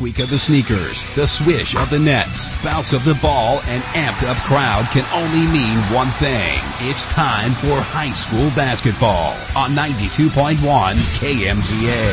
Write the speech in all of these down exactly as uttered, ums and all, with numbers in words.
squeak of the sneakers, the swish of the nets, bounce of the ball, and amped-up crowd can only mean one thing. It's time for high school basketball on ninety-two point one K M T A.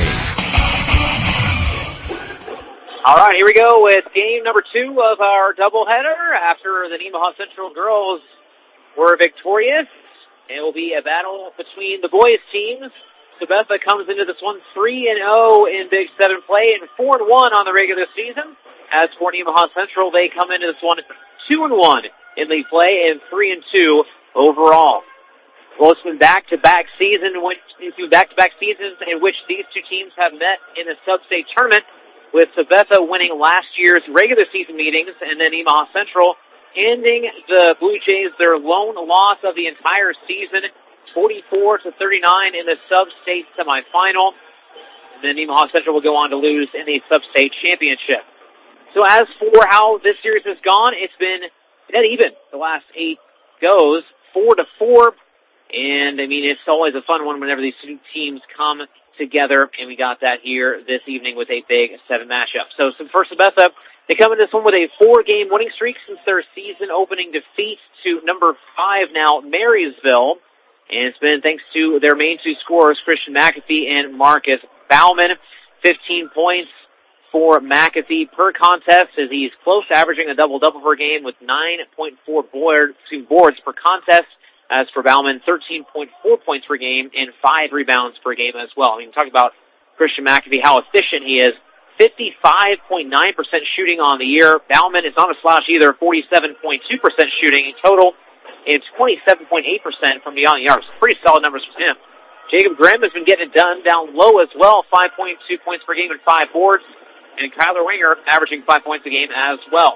All right, here we go with game number two of our doubleheader after the Nemaha Central girls were victorious. It will be a battle between the boys' teams. Sabetha comes into this one three and oh in Big Seven play and four and one on the regular season. As for Nemaha Central, they come into this one two and one in league play and three and two overall. Well, it's been back-to-back season, back-to-back seasons in which these two teams have met in the sub-state tournament, with Sabetha winning last year's regular season meetings and then Nemaha Central ending the Blue Jays their lone loss of the entire season, forty-four to thirty-nine in the sub-state semifinal. And then Nemaha Central will go on to lose in the sub-state championship. So as for how this series has gone, it's been dead even. The last eight goes four to four. And, I mean, it's always a fun one whenever these two teams come together. And we got that here this evening with a Big Seven matchup. So, so for Sabetha, they come in this one with a four-game winning streak since their season-opening defeat to number five now, Marysville. And it's been thanks to their main two scorers, Christian McAfee and Marcus Bauman. fifteen points for McAfee per contest as he's close to averaging a double-double per game with nine point four board, boards per contest. As for Bauman, thirteen point four points per game and five rebounds per game as well. I mean, talk about Christian McAfee, how efficient he is. fifty-five point nine percent shooting on the year. Bauman is not a slouch either, forty-seven point two percent shooting in total. It's twenty-seven point eight percent from beyond the arc. Pretty solid numbers from him. Jacob Grimm has been getting it done down low as well, five point two points per game and five boards. And Kyler Winger averaging five points a game as well.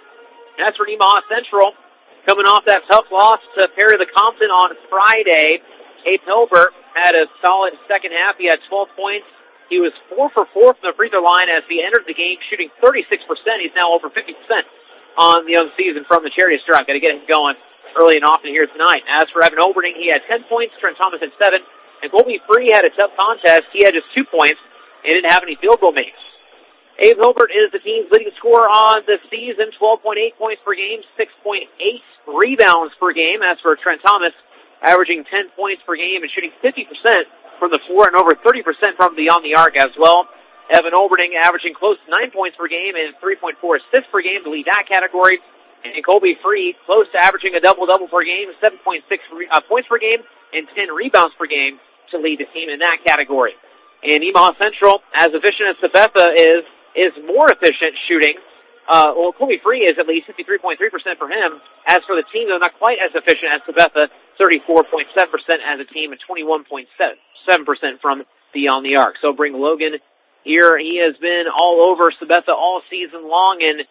And as for Nemaha Central, coming off that tough loss to Perry the Compton on Friday, Abe Hilbert had a solid second half. He had twelve points. He was four for four from the free throw line as he entered the game, shooting thirty-six percent. He's now over fifty percent on the young season from the charity stripe. Got to get him going early and often here tonight. As for Evan Oberding, he had ten points, Trent Thomas had seven, and Colby Free had a tough contest. He had just two points and didn't have any field goal makes. Abe Hilbert is the team's leading scorer on the season, twelve point eight points per game, six point eight rebounds per game. As for Trent Thomas, averaging ten points per game and shooting fifty percent from the floor and over thirty percent from beyond the arc as well. Evan Oberding averaging close to nine points per game and three point four assists per game to lead that category. And Colby Free, close to averaging a double-double per game, seven point six re- uh, points per game, and ten rebounds per game to lead the team in that category. And Nemaha Central, as efficient as Sabetha is, is more efficient shooting. Uh, well, Colby Free is at least fifty-three point three percent for him. As for the team, they're not quite as efficient as Sabetha, thirty-four point seven percent as a team, and twenty-one point seven percent from beyond the arc. So bring Logan here. He has been all over Sabetha all season long, and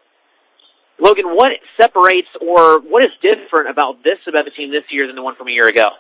Logan, what separates or what is different about this Sabetha team this year than the one from a year ago?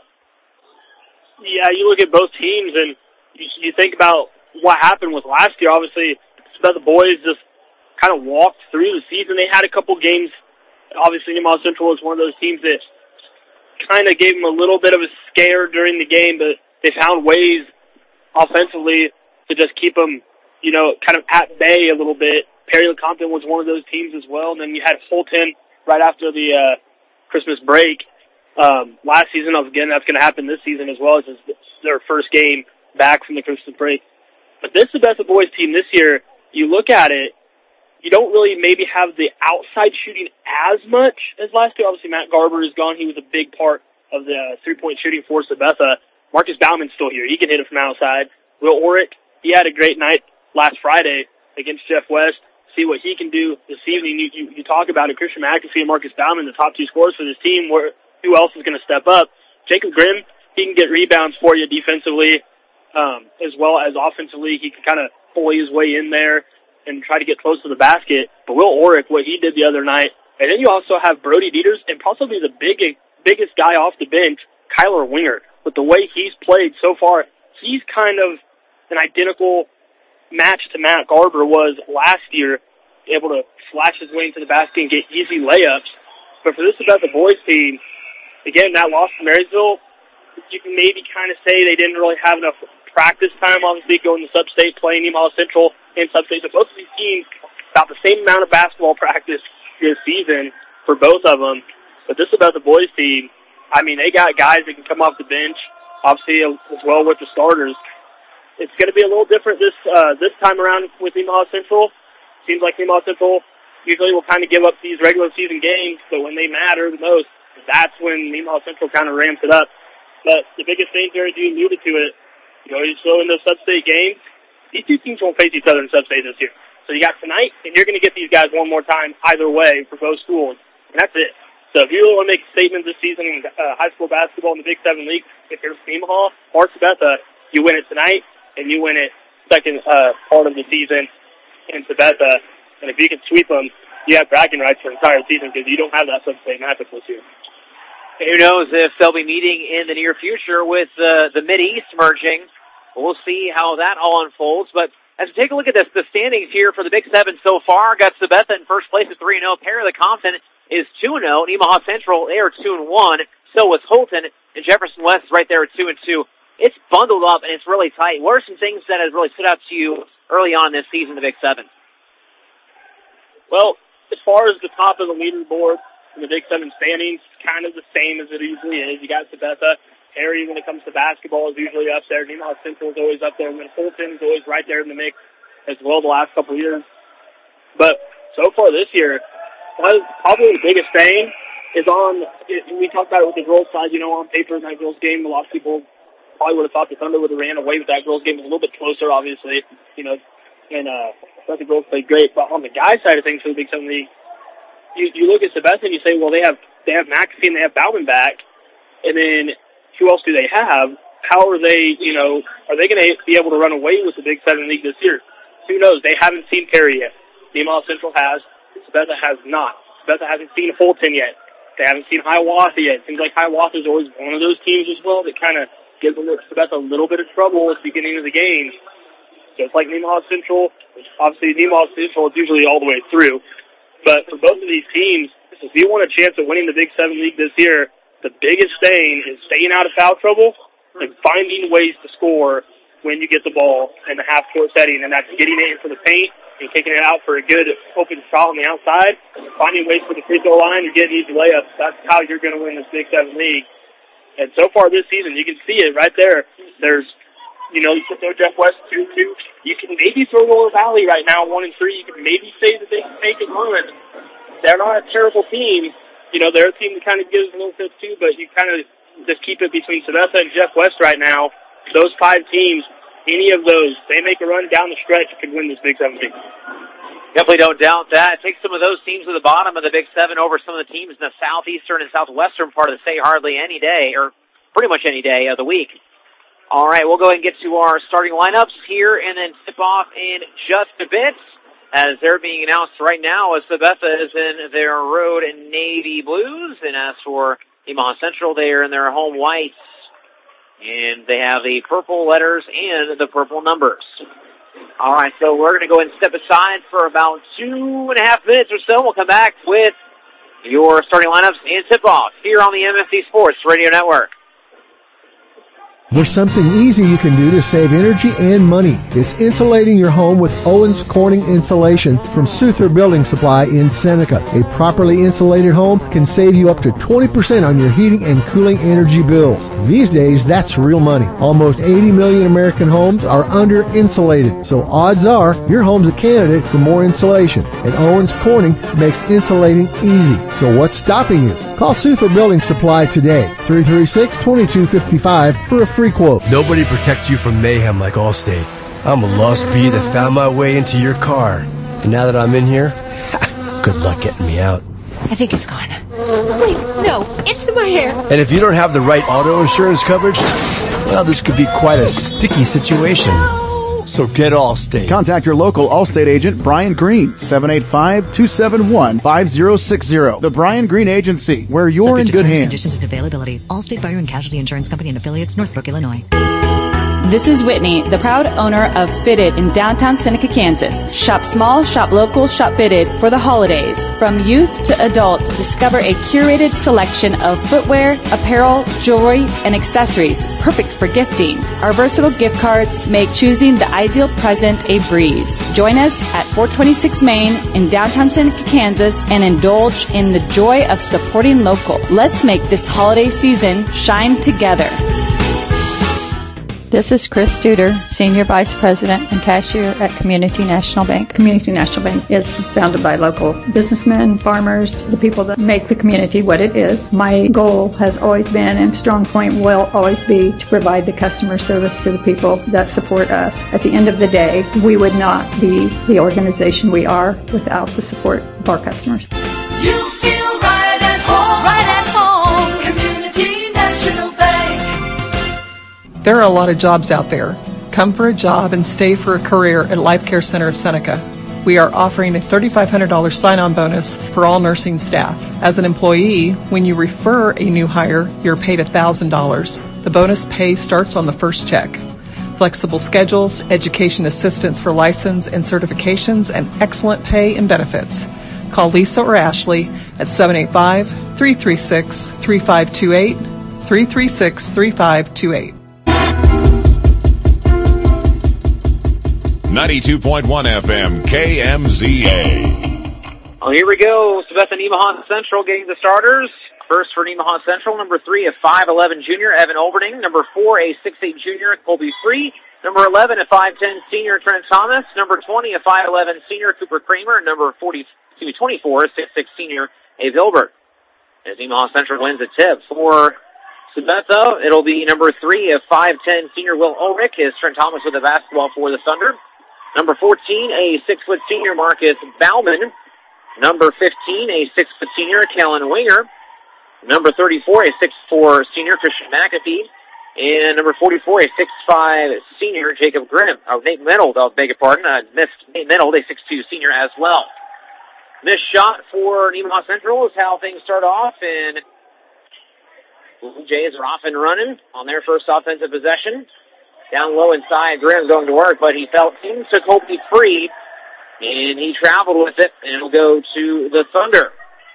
Yeah, you look at both teams and you, you think about what happened with last year. Obviously, Sabetha boys just kind of walked through the season. They had a couple games. Obviously, Nemaha Central was one of those teams that kind of gave them a little bit of a scare during the game, but they found ways offensively to just keep them, you know, kind of at bay a little bit. Perry Compton was one of those teams as well. And then you had Fulton right after the uh, Christmas break um, last season. Again, that's going to happen this season as well. It's their first game back from the Christmas break. But this Sabetha boys team this year, you look at it, you don't really maybe have the outside shooting as much as last year. Obviously, Matt Garber is gone. He was a big part of the uh, three-point shooting for Sabetha. Marcus Bauman's still here. He can hit it from outside. Will Orrick, he had a great night last Friday against Jeff West. See what he can do this evening. You, you, you talk about it, Christian McAfee and Marcus Bauman, the top two scorers for this team. Where, who else is going to step up? Jacob Grimm, he can get rebounds for you defensively um, as well as offensively. He can kind of bully his way in there and try to get close to the basket. But Will Orrick, what he did the other night. And then you also have Brody Dieters and possibly the big, biggest guy off the bench, Kyler Winger. With the way he's played so far, he's kind of an identical match to Matt Garber was last year, able to slash his way into the basket and get easy layups. But for this Sabetha boys team, again, that loss to Marysville, you can maybe kind of say they didn't really have enough practice time, obviously, going to Sub-State, playing Nemaha Central and Sub-State. So both of these teams, about the same amount of basketball practice this season for both of them. But this is about the boys' team. I mean, they got guys that can come off the bench, obviously, as well with the starters. It's going to be a little different this uh, this time around with Nemaha Central. Seems like Nemaha Central usually will kind of give up these regular season games, but when they matter the most, that's when Nemaha Central kind of ramps it up. But the biggest thing, Jared, you alluded to it, you know, you're still in those Sub-State games. These two teams won't face each other in Sub-State this year. So you got tonight, and you're going to get these guys one more time either way for both schools, and that's it. So if you want to make a statement this season in uh, high school basketball in the Big Seven League, if you're Nemaha or Sabetha, you win it tonight, and you win it second uh, part of the season in Sabetha. And if you can sweep them, you have bragging rights for the entire season because you don't have that Sub-State matchup this year. Who knows if they'll be meeting in the near future with uh, the Mid-East merging. We'll see how that all unfolds. But as we take a look at this, the standings here for the Big Seven so far, got Sabetha in first place at three and oh. Perry the Compton is two and oh. Nemaha Central, they are two and one. So was Holton, and Jefferson West is right there at two and two. It's bundled up, and it's really tight. What are some things that have really stood out to you early on this season, the Big Seven? Well, as far as the top of the leaderboard in the Big Seven standings, kind of the same as it usually is. You got Sabetha. Perry, when it comes to basketball, is usually up there. Nemaha Central is always up there. And then Holton is always right there in the mix as well the last couple of years. But so far this year, probably the biggest thing is on, we talked about it with the girls' side, you know, on paper in that girls' game, a lot of people probably would have thought the Thunder would have ran away with that girls' game. It was a little bit closer, obviously, you know, and uh, I thought the girls played great. But on the guys' side of things for the Big Seven League, you, you look at Sabetha and you say, well, they have they have McAfee and they have Bauman back, and then who else do they have? How are they, you know, are they going to be able to run away with the Big Seven League this year? Who knows? They haven't seen Perry yet. Nemaha Central has. Sabetha has not. Sabetha hasn't seen Holton yet. They haven't seen Hiawatha yet. It seems like Hiawatha is always one of those teams as well that kind of gives Sabetha a little bit of trouble at the beginning of the game. Just like Nemaha Central, obviously Nemaha Central is usually all the way through. But for both of these teams, if you want a chance of winning the Big Seven League this year, the biggest thing is staying out of foul trouble and finding ways to score when you get the ball in the half-court setting, and that's getting it into the paint and kicking it out for a good open shot on the outside, finding ways for the free throw line and getting easy layups. That's how you're going to win this Big Seven League. And so far this season, you can see it right there. There's, you know, you can throw Jeff West two two. You can maybe throw Lower Valley right now one and three. You can maybe say that they can make it run. They're not a terrible team. You know, they're a team that kind of gives a little bit too, but you kind of just keep it between Sabetha and Jeff West right now. Those five teams, any of those, they make a run down the stretch, could win this Big Seven League. Definitely don't doubt that. Take some of those teams at the bottom of the Big Seven over some of the teams in the southeastern and southwestern part of the state hardly any day, or pretty much any day of the week. All right, we'll go ahead and get to our starting lineups here and then tip off in just a bit, as they're being announced right now as Sabetha is in their road in navy blues, and as for Nemaha Central, they are in their home whites. And they have the purple letters and the purple numbers. All right, so we're going to go ahead and step aside for about two and a half minutes or so. We'll come back with your starting lineups and tip-off here on the M F C Sports Radio Network. There's something easy you can do to save energy and money. It's insulating your home with Owens Corning Insulation from Souther Building Supply in Seneca. A properly insulated home can save you up to twenty percent on your heating and cooling energy bills. These days, that's real money. Almost eighty million American homes are under-insulated, so odds are your home's a candidate for more insulation. And Owens Corning makes insulating easy. So what's stopping you? Call Souther Building Supply today, three three six, two two five five, for a free quote. Nobody protects you from mayhem like Allstate. I'm a lost bee that found my way into your car. And now that I'm in here, good luck getting me out. I think it's gone. Wait, no, it's in my hair. And if you don't have the right auto insurance coverage, well, this could be quite a sticky situation. So get Allstate. Contact your local Allstate agent, Brian Green, seven eight five, two seven one, five zero six zero. The Brian Green Agency, where you're in good hands. Conditions and availability. Allstate Fire and Casualty Insurance Company and affiliates, Northbrook, Illinois. This is Whitney, the proud owner of Fitted in downtown Seneca, Kansas. Shop small, shop local, shop fitted for the holidays. From youth to adult, discover a curated selection of footwear, apparel, jewelry, and accessories perfect for gifting. Our versatile gift cards make choosing the ideal present a breeze. Join us at four twenty-six Main in downtown Seneca, Kansas, and indulge in the joy of supporting local. Let's make this holiday season shine together. This is Chris Studer, Senior Vice President and Cashier at Community National Bank. Community National Bank is founded by local businessmen, farmers, the people that make the community what it is. My goal has always been, and strong point will always be, to provide the customer service to the people that support us. At the end of the day, we would not be the organization we are without the support of our customers. You feel right at home, right at home, Community National Bank. There are a lot of jobs out there. Come for a job and stay for a career at Life Care Center of Seneca. We are offering a three thousand five hundred dollars sign-on bonus for all nursing staff. As an employee, when you refer a new hire, you're paid one thousand dollars. The bonus pay starts on the first check. Flexible schedules, education assistance for license and certifications, and excellent pay and benefits. Call Lisa or Ashley at seven eight five, three three six, three five two eight, three three six, three five two eight. ninety-two point one F M, K M Z A. Well, here we go. Sabetha Nemaha Central getting the starters. First for Nemaha Central, number three, a five eleven junior, Evan Olberding. Number four, a six eight junior, Colby Free. Number eleven, a five ten senior, Trent Thomas. Number twenty, a five eleven senior, Cooper Kramer. And number forty, excuse me, twenty-four, a six six senior, Abe Hilbert. As Nemaha Central wins a tip for Sabetha, it'll be number three, a five ten senior, Will Ulrich. Is Trent Thomas with the basketball for the Thunder. Number fourteen, a six-foot senior, Marcus Bauman. Number fifteen, a six-foot senior, Kellen Winger. Number thirty-four, a six four senior, Christian McAfee. And number forty-four, a six five senior, Jacob Grimm. Oh, Nate Menold, I beg your pardon. I missed Nate Menold, a six two senior as well. Missed shot for Nemaha Central is how things start off, and Blue Jays are off and running on their first offensive possession. Down low inside, Grimm going to work, but he felt into Colby Free, and he traveled with it, and it'll go to the Thunder.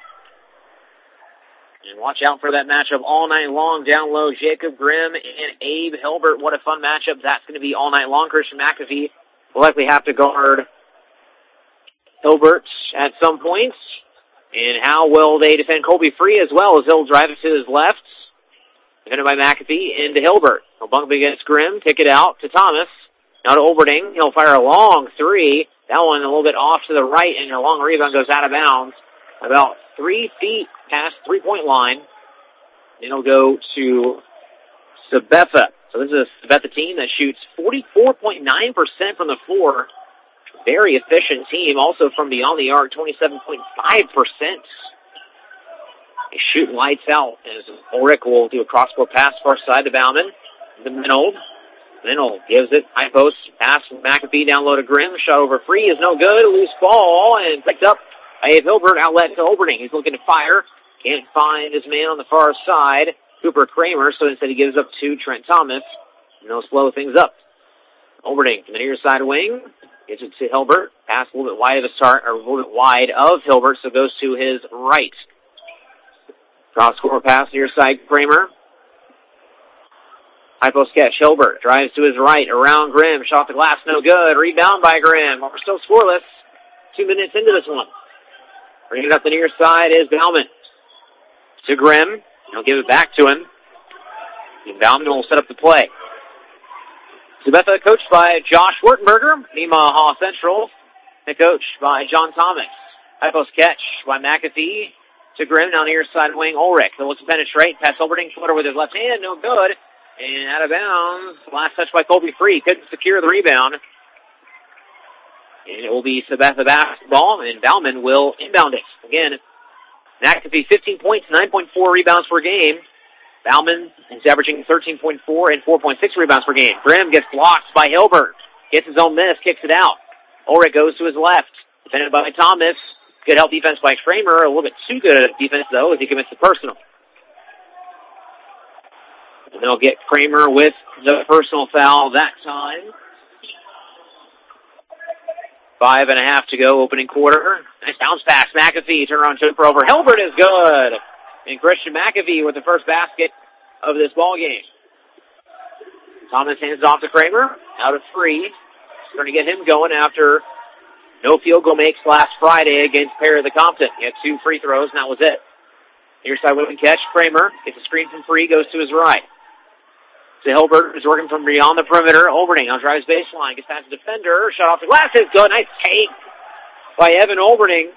And watch out for that matchup all night long. Down low, Jacob Grimm and Abe Hilbert. What a fun matchup that's going to be all night long. Christian McAfee will likely have to guard Hilbert at some point. And how will they defend Colby Free as well, as he'll drive it to his left. Defended by McAfee into Hilbert. He'll bump against Grimm, kick it out to Thomas. Now to Olberding. He'll fire a long three. That one a little bit off to the right, and a long rebound goes out of bounds. About three feet past three-point line. It'll go to Sabetha. So this is a Sabetha team that shoots forty-four point nine percent from the floor. Very efficient team. Also from beyond the arc, twenty-seven point five percent. They shoot lights out as Ulrich will do a cross-court pass far side to Bauman. The Menold. Menold gives it. High post pass from McAfee down low to Grimm. Shot over Free is no good. Loose ball and picked up by Abe Hilbert. Outlet to Olberding. He's looking to fire. Can't find his man on the far side, Cooper Kramer, so instead he gives up to Trent Thomas. And they'll slow things up. Olberding from the near side wing. Gives it to Hilbert. Pass a little bit wide of the start, or a little bit wide of Hilbert, so goes to his right. Cross-court pass near side, Kramer. High post catch, Hilbert drives to his right, around Grimm. Shot the glass, no good. Rebound by Grimm. We're still scoreless. Two minutes into this one. Bringing it up the near side is Bauman. To Grimm. He'll give it back to him. And Bauman will set up the play. Sabetha coached by Josh Wertenberger. Nemaha Central, head coached by John Thomas. High post catch by McAfee. To Grimm, down the near side wing, Ulrich. He'll look to penetrate. Pass Olberding, footer with his left hand, no good. And out of bounds. Last touch by Colby Free. Couldn't secure the rebound. And it will be Sabetha basketball, and Bauman will inbound it. Again, McAfee fifteen points, nine point four rebounds per game. Bauman is averaging thirteen point four and four point six rebounds per game. Grimm gets blocked by Hilbert. Gets his own miss, kicks it out. Ulrich goes to his left. Defended by Thomas. Good help defense by Kramer. A little bit too good defense, though, as he commits the personal. And they'll get Kramer with the personal foul that time. Five and a half to go, opening quarter. Nice bounce pass. McAfee, turnaround jumper over. Hilbert is good. And Christian McAfee with the first basket of this ball game. Thomas hands it off to Kramer. Out of three. Trying to get him going after no field goal makes last Friday against Perry of the Compton. He had two free throws, and that was it. Near side wing catch. Kramer gets a screen from free, goes to his right. To Hilbert, who's working from beyond the perimeter. Olberning now drives baseline, gets past the defender. Shot off the glass is good. Nice take by Evan Olberning.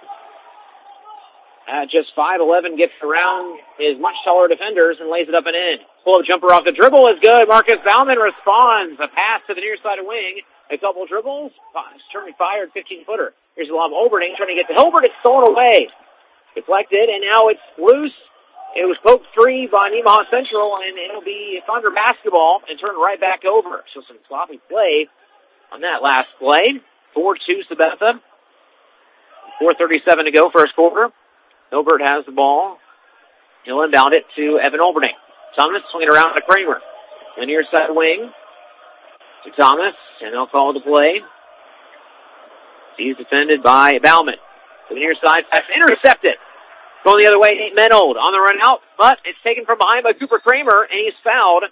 At just five eleven, gets around his much taller defenders and lays it up and in. Pull-up jumper off the dribble is good. Marcus Bauman responds. A pass to the near side of wing. A couple dribbles. Turning fired, fifteen-footer. Here's the lob. Olberning trying to get to Hilbert. It's stolen away. Deflected, and now it's loose. It was poked free by Nemaha Central, and it'll be Thunder basketball and turn right back over. So some sloppy play on that last play. four two Sabetha. four thirty-seven to go, first quarter. Hilbert has the ball. He'll inbound it to Evan Olberning. Thomas swinging around to Kramer. The near side wing to Thomas, and they'll call the play. He's defended by Bauman. To the near side, pass intercepted. Going the other way, Nate Menold on the run out, but it's taken from behind by Cooper Kramer, and he's fouled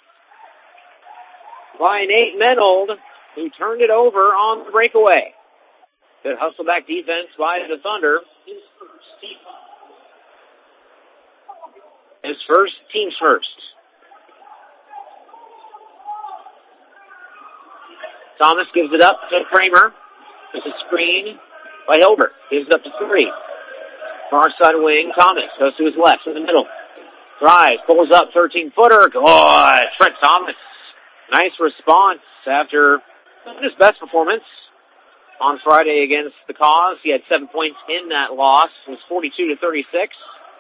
by Nate Menold, who turned it over on the breakaway. Good hustle back defense by the Thunder. His first, team's first. Thomas gives it up to Kramer. It's a screen by Hilbert. Gives it up to three. Far side wing, Thomas goes to his left in the middle. Drives, pulls up, thirteen-footer. Good. Trent Thomas. Nice response after his best performance on Friday against the Cause. He had seven points in that loss. It was forty-two to thirty-six.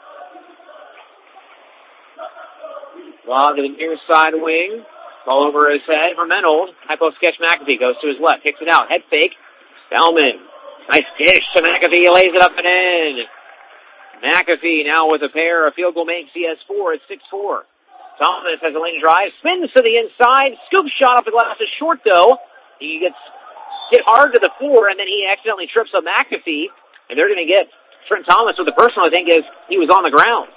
Lob to the near side wing. Ball over his head for Menold. Hypo sketch McAfee goes to his left. Kicks it out. Head fake. Bauman. Nice dish to McAfee. He lays it up and in. McAfee now with a pair of field goal makes. He has four at six four. Thomas has a lane drive. Spins to the inside. Scoop shot off the glass is short, though. He gets hit hard to the floor, and then he accidentally trips up McAfee. And they're going to get Trent Thomas with the personal, I think, as he was on the ground.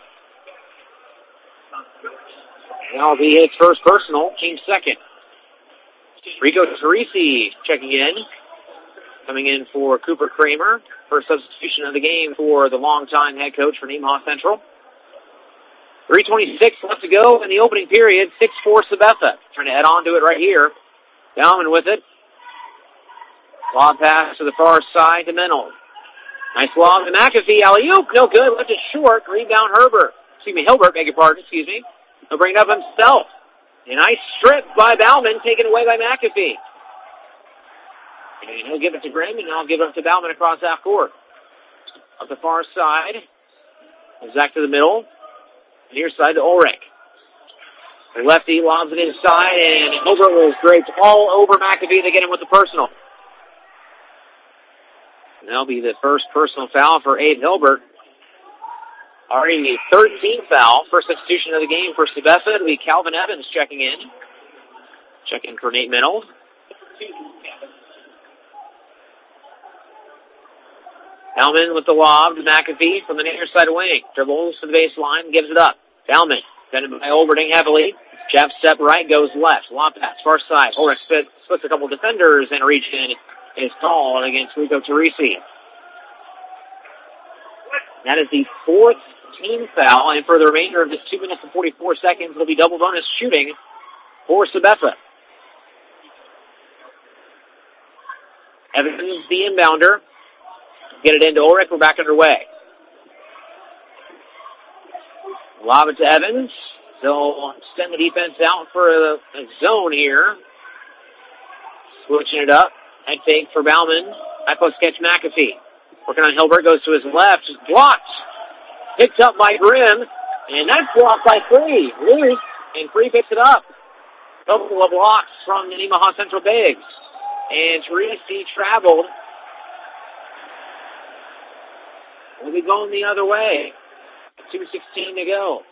That'll be his first personal, team second. Rico Teresi checking in. Coming in for Cooper Kramer. First substitution of the game for the longtime head coach for Nemaha Central. three twenty-six left to go in the opening period. six four Sabetha. Trying to head on to it right here. Bauman with it. Lob pass to the far side to Menold. Nice lob to McAfee. Alley-oop. No good. Left it short. Rebound Herbert. Excuse me, Hilbert. Beg your pardon. Excuse me. He'll bring it up himself. A nice strip by Bauman. Taken away by McAfee. And he'll give it to Grimm, and I'll give it up to Bauman across half court. Up the far side. Goes back to the middle. Near side to Ulrich. The lefty lobs it inside, and Hilbert was draped all over McAfee to get him with the personal. And that'll be the first personal foul for Abe Hilbert. Already the thirteenth foul. First substitution of the game for Sabetha. It'll be Calvin Evans checking in. Checking for Nate Menold. Bauman with the lob to McAfee from the near side wing. Dribbles to the baseline, gives it up. Bauman, defended by Olberning heavily. Jeff step right, goes left. Lob pass, far side. Ulrich splits, splits a couple defenders, and a reach in is called against Rico Teresi. That is the fourth team foul, and for the remainder of this two minutes and forty-four seconds, it'll be double bonus shooting for Sabetha. Evans, the inbounder. Get it into Ulrich. We're back underway. Lob it to Evans. They'll send the defense out for a, a zone here. Switching it up. Head fake for Bauman. Hypo sketch McAfee. Working on Hilbert. Goes to his left. Blocked. Picked up by Grimm. And that's blocked by Free. Loose. And Free picks it up. Couple of blocks from the Nemaha Central Bigs. And Teresi traveled. We'll be going the other way. two sixteen to go.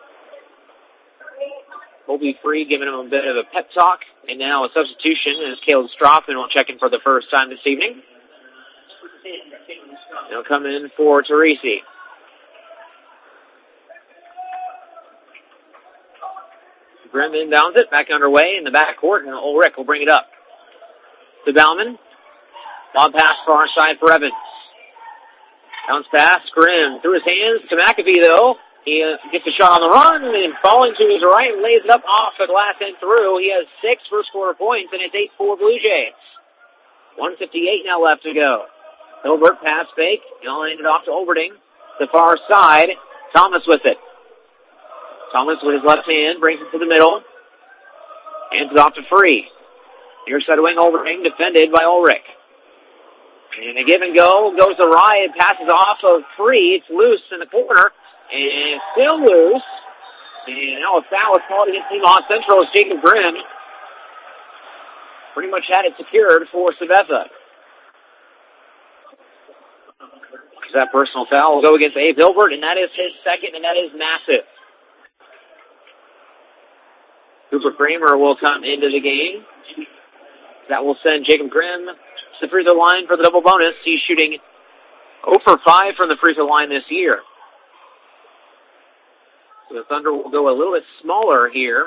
Colby Free giving him a bit of a pep talk. And now a substitution as Caleb Stroffman will check in for the first time this evening. He'll come in for Teresi. Grimm inbounds it, back underway in the backcourt, and Ulrich will bring it up to Bauman. Lob pass far side for Evans. Bounce pass, Grimm through his hands to McAfee, though. He uh, gets a shot on the run, and falling to his right, lays it up off the glass and through. He has six first quarter points, and it's eight four Blue Jays. one fifty-eight now left to go. Hilbert pass fake, and I'll hand it off to Olberding. The far side, Thomas with it. Thomas with his left hand brings it to the middle. Hands it off to Free. Near side wing, Olberding, defended by Ulrich. And a give and go goes awry. It passes off of Free. It's loose in the corner. And still loose. And now a foul is called against Nemaha Central as Jacob Grimm pretty much had it secured for Sabetha. That personal foul will go against Abe Hilbert, and that is his second, and that is massive. Cooper Kramer will come into the game. That will send Jacob Grimm to the free throw line for the double bonus. He's shooting zero for five from the free throw line this year. So the Thunder will go a little bit smaller here.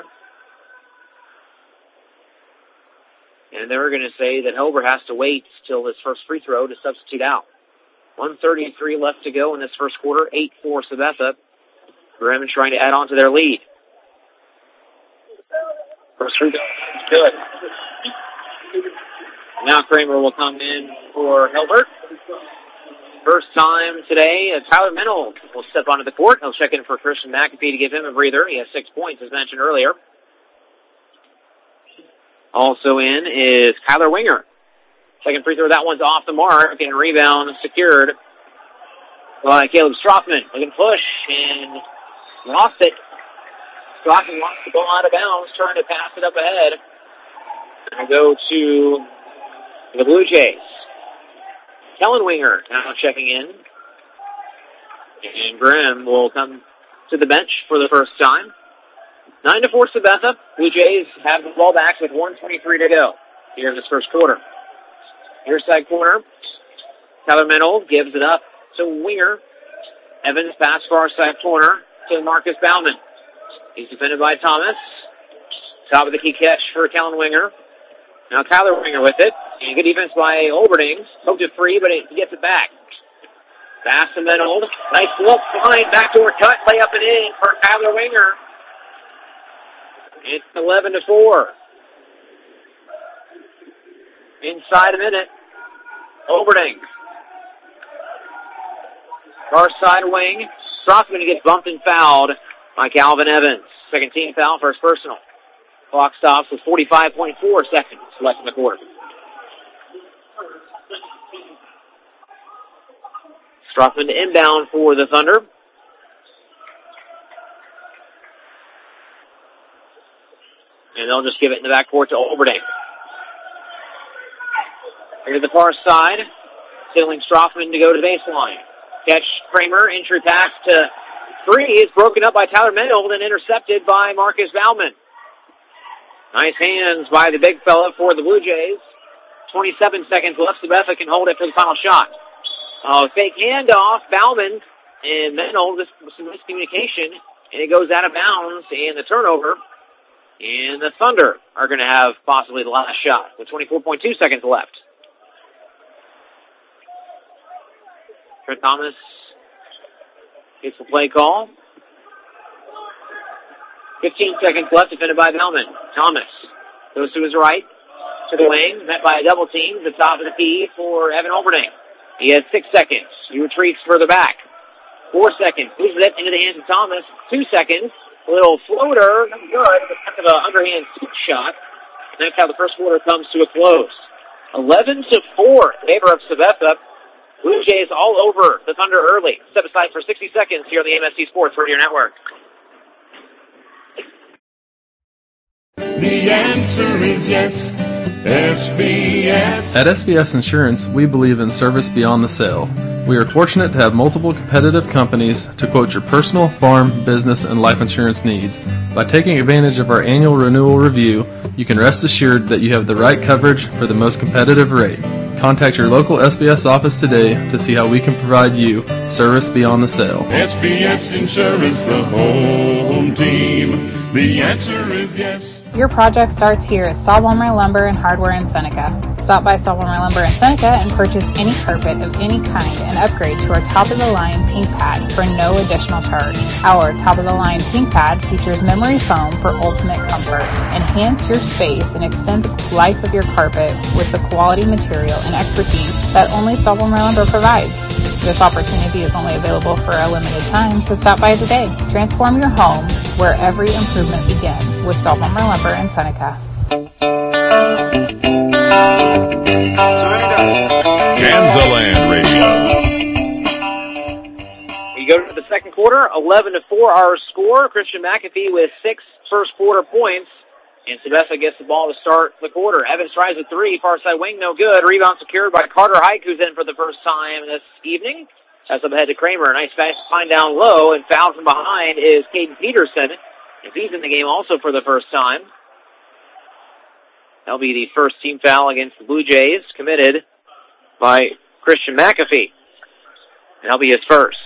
And they're going to say that Hilbert has to wait till this first free throw to substitute out. one thirty-three left to go in this first quarter. eight four Sabetha. Grimm trying to add on to their lead. First free throw. Good. Now Kramer will come in for Hilbert. First time today, uh, Tyler Mennel will step onto the court. He'll check in for Christian McAfee to give him a breather. He has six points, as mentioned earlier. Also in is Kyler Winger. Second free throw, that one's off the mark, and rebound secured by Caleb Strothman. Looking to push, and lost it. Strothman lost the ball out of bounds, trying to pass it up ahead. And we'll go to the Blue Jays. Kellen Winger now checking in. And Grimm will come to the bench for the first time. nine to four Sabetha. Blue Jays have the ball back with one twenty-three to go here in this first quarter. Near side corner, Tyler Mennel gives it up to Winger. Evans pass far side corner to Marcus Bauman. He's defended by Thomas. Top of the key catch for Kellen Winger. Now Tyler Winger with it. And good defense by Olberding. Poked it free, but he gets it back. Pass to Mennel. Nice look, fine, backdoor cut, lay up and in for Tyler Winger. It's eleven to four. Inside a minute. Olberding. Far side wing. Strothman gets bumped and fouled by Calvin Evans. Second team foul, first personal. Clock stops with forty-five point four seconds left in the quarter. Strothman inbound for the Thunder. And they'll just give it in the backcourt to Olberding. Here to the far side. Signaling Strothman to go to the baseline. Catch Kramer. Entry pass to Free is broken up by Tyler Mennel, then intercepted by Marcus Bauman. Nice hands by the big fella for the Blue Jays. twenty-seven seconds left. Sabetha can hold it for the final shot. Uh, fake handoff. Bauman and Mennel, this was some miscommunication, and it goes out of bounds, and the turnover. And the Thunder are going to have possibly the last shot with twenty-four point two seconds left. Trent Thomas gets the play call. fifteen seconds left, defended by Bauman. Thomas goes to his right, to the wing, met by a double team, the top of the key for Evan Olberding. He has six seconds. He retreats further back. Four seconds. Loses it into the hands of Thomas. Two seconds. A little floater. Not good. Kind of an underhand scoop shot. And that's how the first quarter comes to a close. eleven to four in favor of Sabetha. Blue Jays all over the Thunder early. Step aside for sixty seconds here on the M S C Sports Radio Network. The answer is yes. S B S. At S B S Insurance, we believe in service beyond the sale. We are fortunate to have multiple competitive companies to quote your personal, farm, business, and life insurance needs. By taking advantage of our annual renewal review, you can rest assured that you have the right coverage for the most competitive rate. Contact your local S B S office today to see how we can provide you service beyond the sale. S B S Insurance, the home team. The answer is yes. Your project starts here at Sawbomber Lumber and Hardware in Seneca. Stop by Sawbomber Lumber in Seneca and purchase any carpet of any kind and upgrade to our top-of-the-line pink pad for no additional charge. Our top-of-the-line pink pad features memory foam for ultimate comfort. Enhance your space and extend the life of your carpet with the quality material and expertise that only Sawbomber Lumber provides. This opportunity is only available for a limited time, so stop by today. Transform your home where every improvement begins with Sawbomber Lumber in Seneca. Kansaland Radio. We go to the second quarter, eleven to four our score. Christian McAfee with six first quarter points. And Sabessa gets the ball to start the quarter. Evans tries a three, far side wing, no good. Rebound secured by Carter Hike, who's in for the first time this evening. That's up ahead to Kramer. Nice fast find down low, and fouled from behind is Caden Peterson. If he's in the game also for the first time. That'll be the first team foul against the Blue Jays, committed by Christian McAfee. And that'll be his first.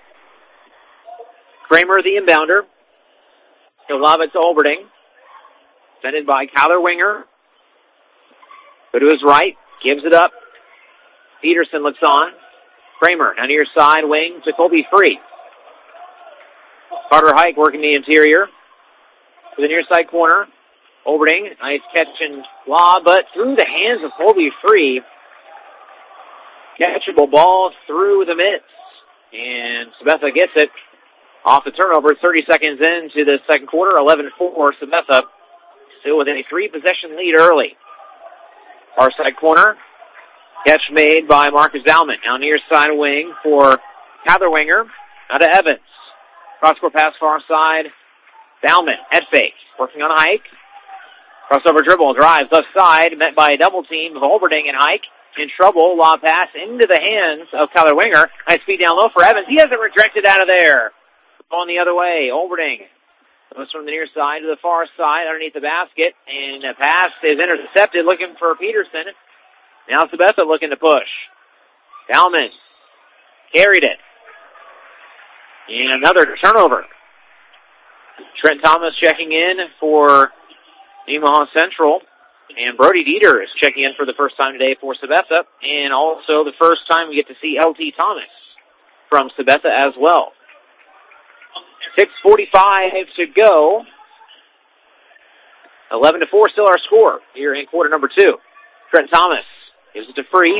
Kramer, the inbounder. He'll lob it to Olberding. Defended by Kyler Winger. Go to his right. Gives it up. Peterson looks on. Kramer, on your side wing to Colby Free. Carter Hike working the interior. To the near side corner. Olberding, nice catch and lob, but through the hands of Colby Free. Catchable ball through the mitts. And Sabetha gets it off the turnover. thirty seconds into the second quarter. eleven four. Sabetha still with a three-possession lead early. Far side corner. Catch made by Marcus Bauman. Now near side wing for Tyler Winger. Now to Evans. Cross-court pass far side. Bauman, head fake. Working on Hike. Crossover dribble, drives left side, met by a double team of Olberding and Hike. In trouble, lob pass into the hands of Tyler Winger. Nice speed down low for Evans. He has it rejected out of there. Going the other way, Olberding goes from the near side to the far side underneath the basket. And the pass is intercepted, looking for Peterson. Now Sabetha looking to push. Bauman carried it. And another turnover. Trent Thomas checking in for Nemaha Central. And Brody Dieter is checking in for the first time today for Sabetha. And also the first time we get to see L T Thomas from Sabetha as well. six forty-five to go. eleven to four still our score here in quarter number two. Trent Thomas gives it to Free.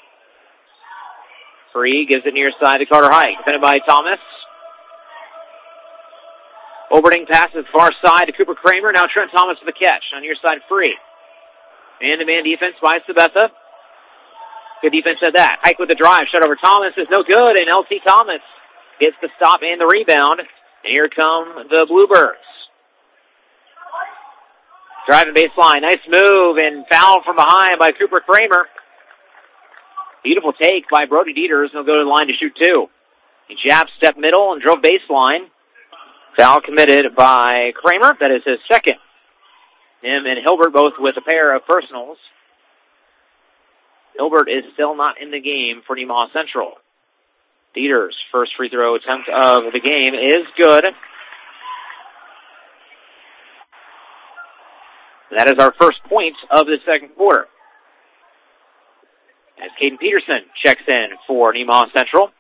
Free gives it near side to Carter Hike. Defended by Thomas. Olberding passes far side to Cooper Kramer. Now Trent Thomas for the catch. On your side, Free. Man-to-man defense by Sabetha. Good defense at that. Hike with the drive. Shot over Thomas is no good. And L T Thomas gets the stop and the rebound. And here come the Bluebirds. Driving baseline. Nice move and foul from behind by Cooper Kramer. Beautiful take by Brody Dieters. He'll go to the line to shoot two. He jabbed, step middle, and drove baseline. Foul committed by Kramer. That is his second. Him and Hilbert both with a pair of personals. Hilbert is still not in the game for Nemaha Central. Dieters' first free throw attempt of the game is good. That is our first point of the second quarter. As Caden Peterson checks in for Nemaha Central.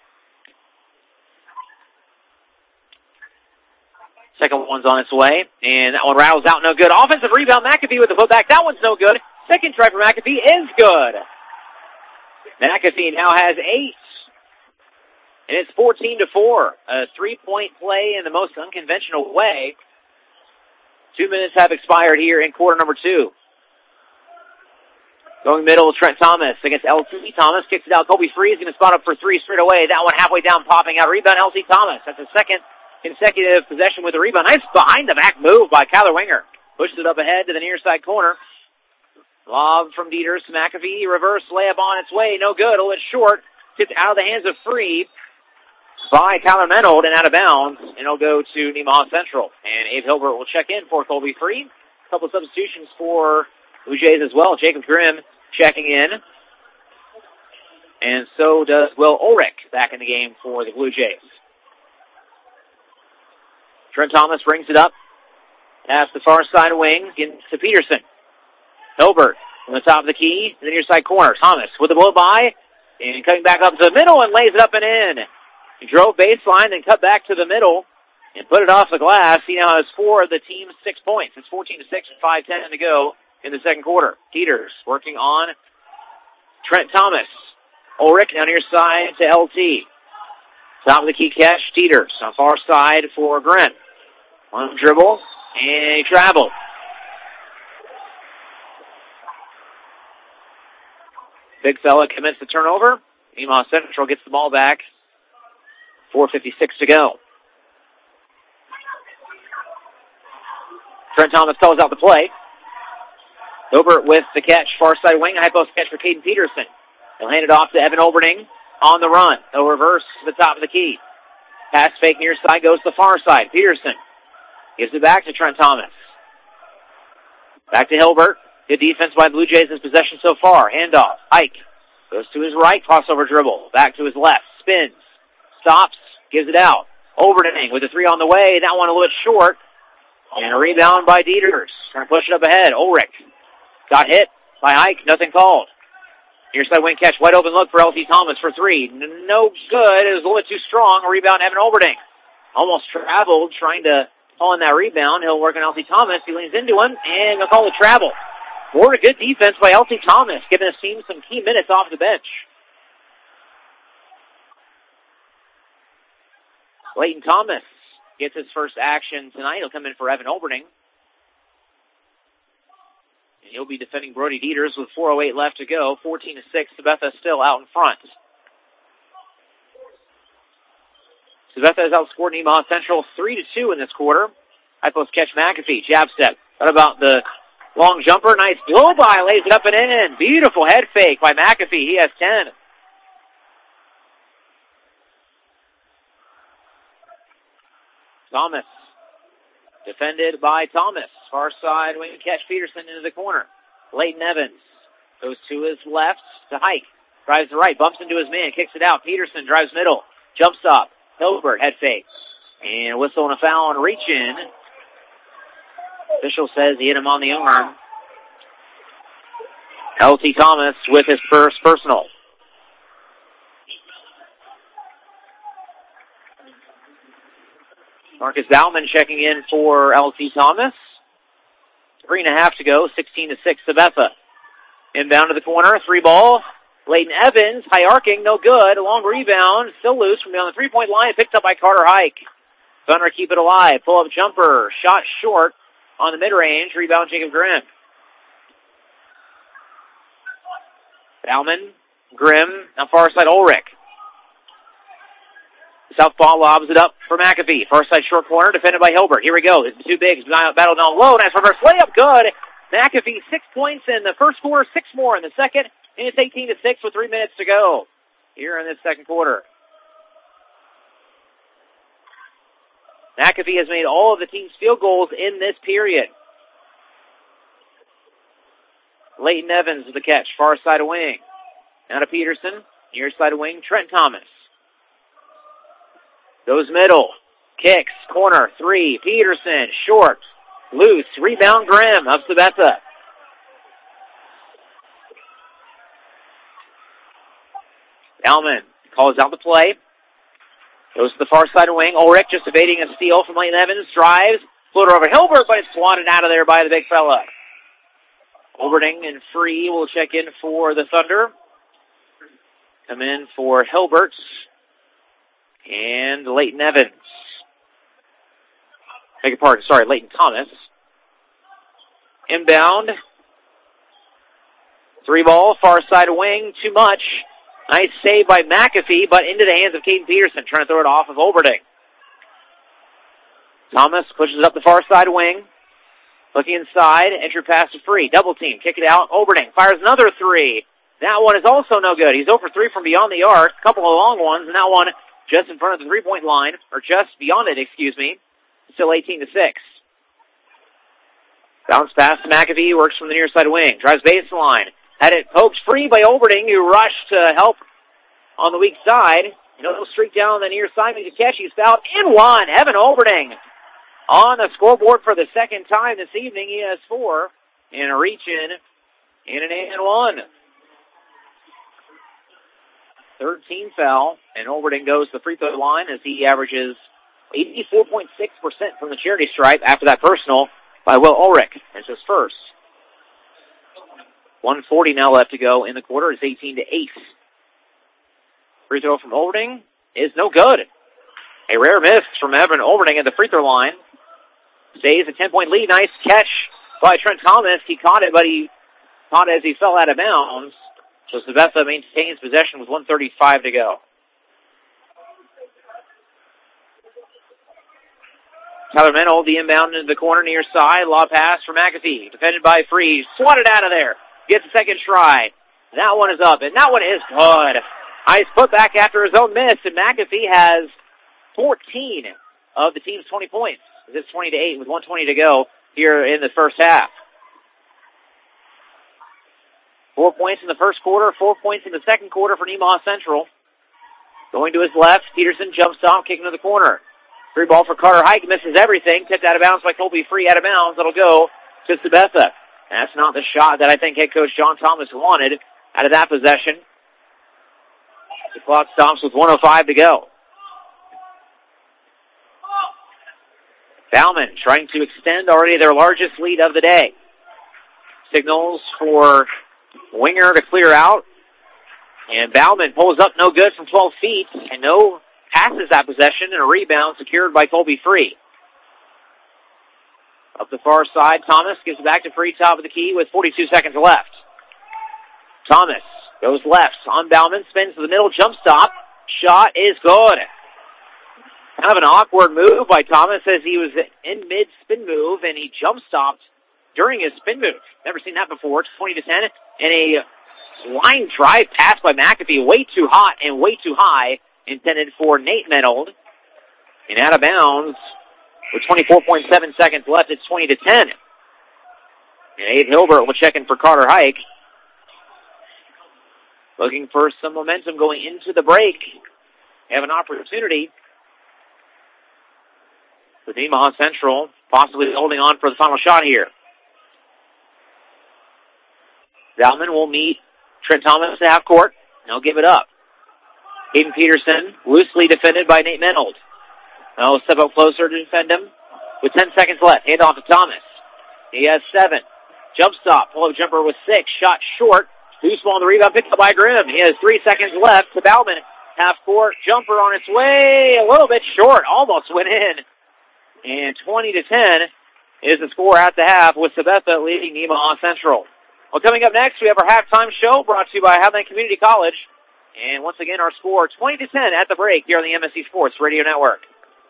Second one's on its way, and that one rattles out, no good. Offensive rebound, McAfee with the putback. That one's no good. Second try for McAfee is good. McAfee now has eight. And it's fourteen to four. A three-point play in the most unconventional way. Two minutes have expired here in quarter number two. Going middle, Trent Thomas against L T Thomas. Kicks it out. Colby Free is going to spot up for three straight away. That one halfway down, popping out. Rebound, L T Thomas. That's a second consecutive possession with a rebound. Nice behind-the-back move by Kyler Winger. Pushes it up ahead to the near side corner. Lob from Dieters to McAfee. Reverse layup on its way. No good. A little short. Tipped out of the hands of Free by Tyler Menold and out of bounds. And it'll go to Nemaha Central. And Abe Hilbert will check in for Colby Free. A couple of substitutions for Blue Jays as well. Jacob Grimm checking in. And so does Will Ulrich back in the game for the Blue Jays. Trent Thomas brings it up. Pass the far side wing, gets to Peterson. Hilbert from the top of the key to the near side corner. Thomas with the blow by, and coming back up to the middle and lays it up and in. He drove baseline, then cut back to the middle and put it off the glass. He now has four of the team's six points. It's fourteen to six with five ten to go in the second quarter. Teeters working on Trent Thomas. Ulrich down near side to L T. Top of the key catch, Teeters on far side for Grimm. One dribble, and he traveled. Big fella commits the turnover. Nemaha Central gets the ball back. four fifty-six to go. Trent Thomas calls out the play. Hilbert with the catch, far side wing, high post catch for Caden Peterson. He'll hand it off to Evan Olberding on the run. He'll reverse to the top of the key. Pass fake near side goes to the far side. Peterson gives it back to Trent Thomas. Back to Hilbert. Good defense by Blue Jays in possession so far. Handoff. Ike goes to his right, crossover dribble. Back to his left. Spins. Stops. Gives it out. Olberding with the three on the way. That one a little bit short. And a rebound by Dieters. Trying to push it up ahead. Ulrich got hit by Ike. Nothing called. Near side wing catch. Wide open look for L T Thomas for three. No good. It was a little bit too strong. A rebound, Evan Olberding. Almost traveled trying to pull in that rebound. He'll work on L T Thomas. He leans into him, and they'll call it travel. More good defense by L T Thomas, giving his team some key minutes off the bench. Leighton Thomas gets his first action tonight. He'll come in for Evan Olberding. And he'll be defending Brody Dieters with four oh eight left to go. fourteen to six, Sabetha still out in front. Sabetha has outscored Nemaha Central three to two in this quarter. High post catch McAfee, jab step. What about the long jumper? Nice blow by, lays it up and in. Beautiful head fake by McAfee. He has ten. Thomas, defended by Thomas. Far side wing catch, Peterson into the corner. Leighton Evans goes to his left to Hike. Drives the right, bumps into his man, kicks it out. Peterson drives middle, jump stop. Hilbert, head fake. And whistle and a foul on reach in. Official says he hit him on the arm. L T Thomas with his first personal. Marcus Bauman checking in for L T Thomas. Three and a half to go, sixteen to six, Sabetha. Inbound to the corner, three ball. Leighton Evans, high arcing, no good. A long rebound, still loose from beyond the three-point line, picked up by Carter Hike. Thunder keep it alive. Pull-up jumper, shot short on the mid-range. Rebound, Jacob Grimm. Bauman, Grimm, on far side, Ulrich. Southpaw lobs it up for McAfee. Far side short corner, defended by Hilbert. Here we go. It's two bigs, battle down low. Nice reverse layup, good. McAfee, six points in the first quarter, six more in the second. And it's eighteen to six with three minutes to go here in this second quarter. McAfee has made all of the team's field goals in this period. Leighton Evans with the catch, far side of wing. Now to Peterson, near side of wing, Trent Thomas. Goes middle, kicks, corner, three, Peterson, short, loose, rebound, Grimm of Sabetha. Bauman calls out the play. Goes to the far side of wing. Ulrich just evading a steal from Leighton Evans. Drives. Floater over Hilbert, but it's swatted out of there by the big fella. Olberding and Free will check in for the Thunder. Come in for Hilbert and Leighton Evans. Beg your pardon, sorry, Leighton Thomas. Inbound. Three ball, far side of wing, too much. Nice save by McAfee, but into the hands of Caden Peterson, trying to throw it off of Olberding. Thomas pushes up the far side wing. Looking inside, entry pass to Free. Double team, kick it out. Olberding fires another three. That one is also no good. He's zero for three from beyond the arc. A couple of long ones, and that one just in front of the three-point line, or just beyond it, excuse me. Still eighteen to six. Bounce pass to McAfee, works from the near side wing. Drives baseline. Had it poked free by Olberding, who rushed to help on the weak side. You know, he'll streak down the near side, makes a catch. He's fouled in one. Evan Olberding on the scoreboard for the second time this evening. He has four and a reach in and an and one. Third team foul, and Olberding goes to the free throw line as he averages eighty-four point six percent from the charity stripe after that personal by Will Ulrich. That's his first. one forty now left to go in the quarter. It's eighteen to eight. Free throw from Olberding is no good. A rare miss from Evan Olberding at the free throw line. Stays a ten-point lead. Nice catch by Trent Thomas. He caught it, but he caught it as he fell out of bounds. So Sabetha maintains possession with one thirty-five to go. Tyler Menold, the inbound into the corner near side. Lob pass for McAfee. Defended by Freeze. Swatted out of there. Gets a second try. That one is up, and that one is good. Nice put back after his own miss, and McAfee has fourteen of the team's twenty points. It's twenty to eight with one twenty to go here in the first half. Four points in the first quarter, four points in the second quarter for Nemaha Central. Going to his left, Peterson jump stop, kicking to the corner. Free ball for Carter Hike, misses everything. Tipped out of bounds by Colby Free, out of bounds. It'll go to Sabetha. That's not the shot that I think head coach John Thomas wanted out of that possession. The clock stops with one oh five to go. Bauman trying to extend already their largest lead of the day. Signals for Winger to clear out. And Bauman pulls up no good from twelve feet. And no passes that possession, and a rebound secured by Colby Free. Up the far side, Thomas gives it back to Free, top of the key with forty-two seconds left. Thomas goes left on Bauman, spins to the middle, jump stop. Shot is good. Kind of an awkward move by Thomas as he was in mid-spin move, and he jump stopped during his spin move. Never seen that before. It's twenty to ten. And a line drive pass by McAfee, way too hot and way too high, intended for Nate Menold. And out of bounds with twenty-four point seven seconds left. It's twenty to ten. And Abe Hilbert will check in for Carter Hike. Looking for some momentum going into the break. Have an opportunity with Nemaha Central possibly holding on for the final shot here. Zalman will meet Trent Thomas at half court. He'll give it up. Hayden Peterson, loosely defended by Nate Menold. He'll step up closer to defend him with ten seconds left. Hand off to Thomas. He has seven. Jump stop. Pull-up jumper with six. Shot short. Too small on the rebound. Picked up by Grimm. He has three seconds left to Bauman. Half court jumper on its way. A little bit short. Almost went in. And twenty to ten is the score at the half with Sabetha leading Nemaha Central. Well, coming up next, we have our halftime show brought to you by Highland Community College. And once again, our score twenty to ten at the break here on the M S C Sports Radio Network.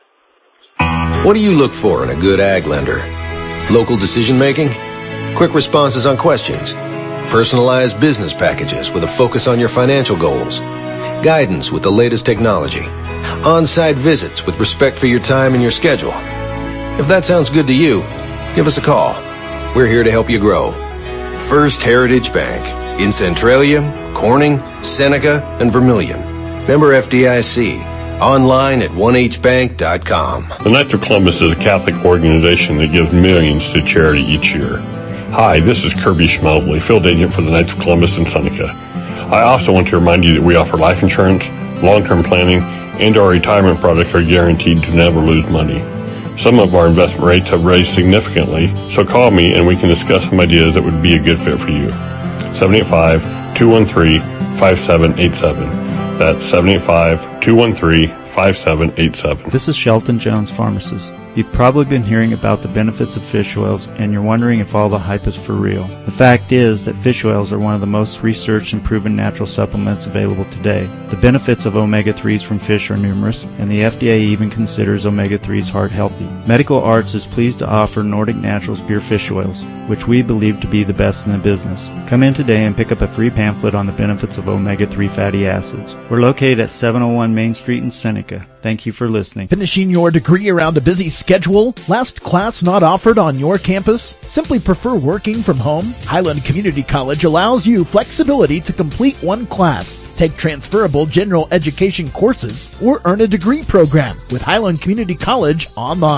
What do you look for in a good ag lender? Local decision making? Quick responses on questions? Personalized business packages with a focus on your financial goals? Guidance with the latest technology? On-site visits with respect for your time and your schedule? If that sounds good to you, give us a call. We're here to help you grow. First Heritage Bank in Centralia, Corning, Seneca, and Vermilion. Member F D I C. Online at one h bank dot com. The Knights of Columbus is a Catholic organization that gives millions to charity each year. Hi, this is Kirby Schmelbley, field agent for the Knights of Columbus in Seneca. I also want to remind you that we offer life insurance, long-term planning, and our retirement products are guaranteed to never lose money. Some of our investment rates have raised significantly, so call me and we can discuss some ideas that would be a good fit for you. seven eight five, two one three, five seven eight seven. That's seven eight five, two one three, five seven eight seven. This is Shelton Jones, pharmacist. You've probably been hearing about the benefits of fish oils, and you're wondering if all the hype is for real. The fact is that fish oils are one of the most researched and proven natural supplements available today. The benefits of omega threes from fish are numerous, and the F D A even considers omega threes heart healthy. Medical Arts is pleased to offer Nordic Naturals pure fish oils, which we believe to be the best in the business. Come in today and pick up a free pamphlet on the benefits of omega three fatty acids. We're located at seven oh one Main Street in Seneca. Thank you for listening. Finishing your degree around a busy schedule? Last class not offered on your campus? Simply prefer working from home? Highland Community College allows you flexibility to complete one class, take transferable general education courses, or earn a degree program with Highland Community College online.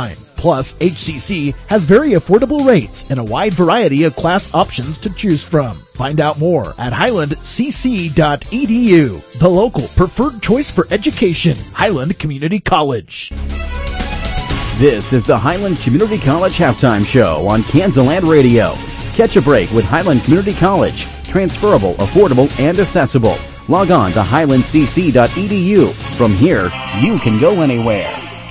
Plus, H C C has very affordable rates and a wide variety of class options to choose from. Find out more at highland c c dot e d u, the local preferred choice for education, Highland Community College. This is the Highland Community College Halftime Show on Kansaland Radio. Catch a break with Highland Community College. Transferable, affordable, and accessible. Log on to highland c c dot e d u. From here, you can go anywhere.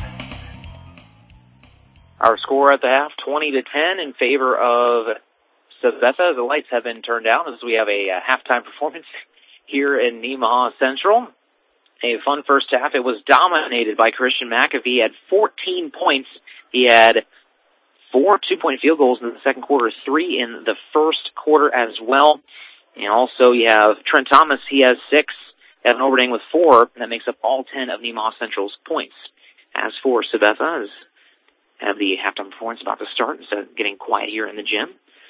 Our score at the half, twenty to ten in favor of Sabetha. The lights have been turned down as we have a, a halftime performance here in Nemaha Central. A fun first half. It was dominated by Christian McAfee. He had fourteen points. He had four two-point field goals in the second quarter, three in the first quarter as well. And also you have Trent Thomas. He has six. Evan Oberding with four. That makes up all ten of Nemaha Central's points. As for Sabetha, as have the halftime performance about to start instead of getting quiet here in the gym.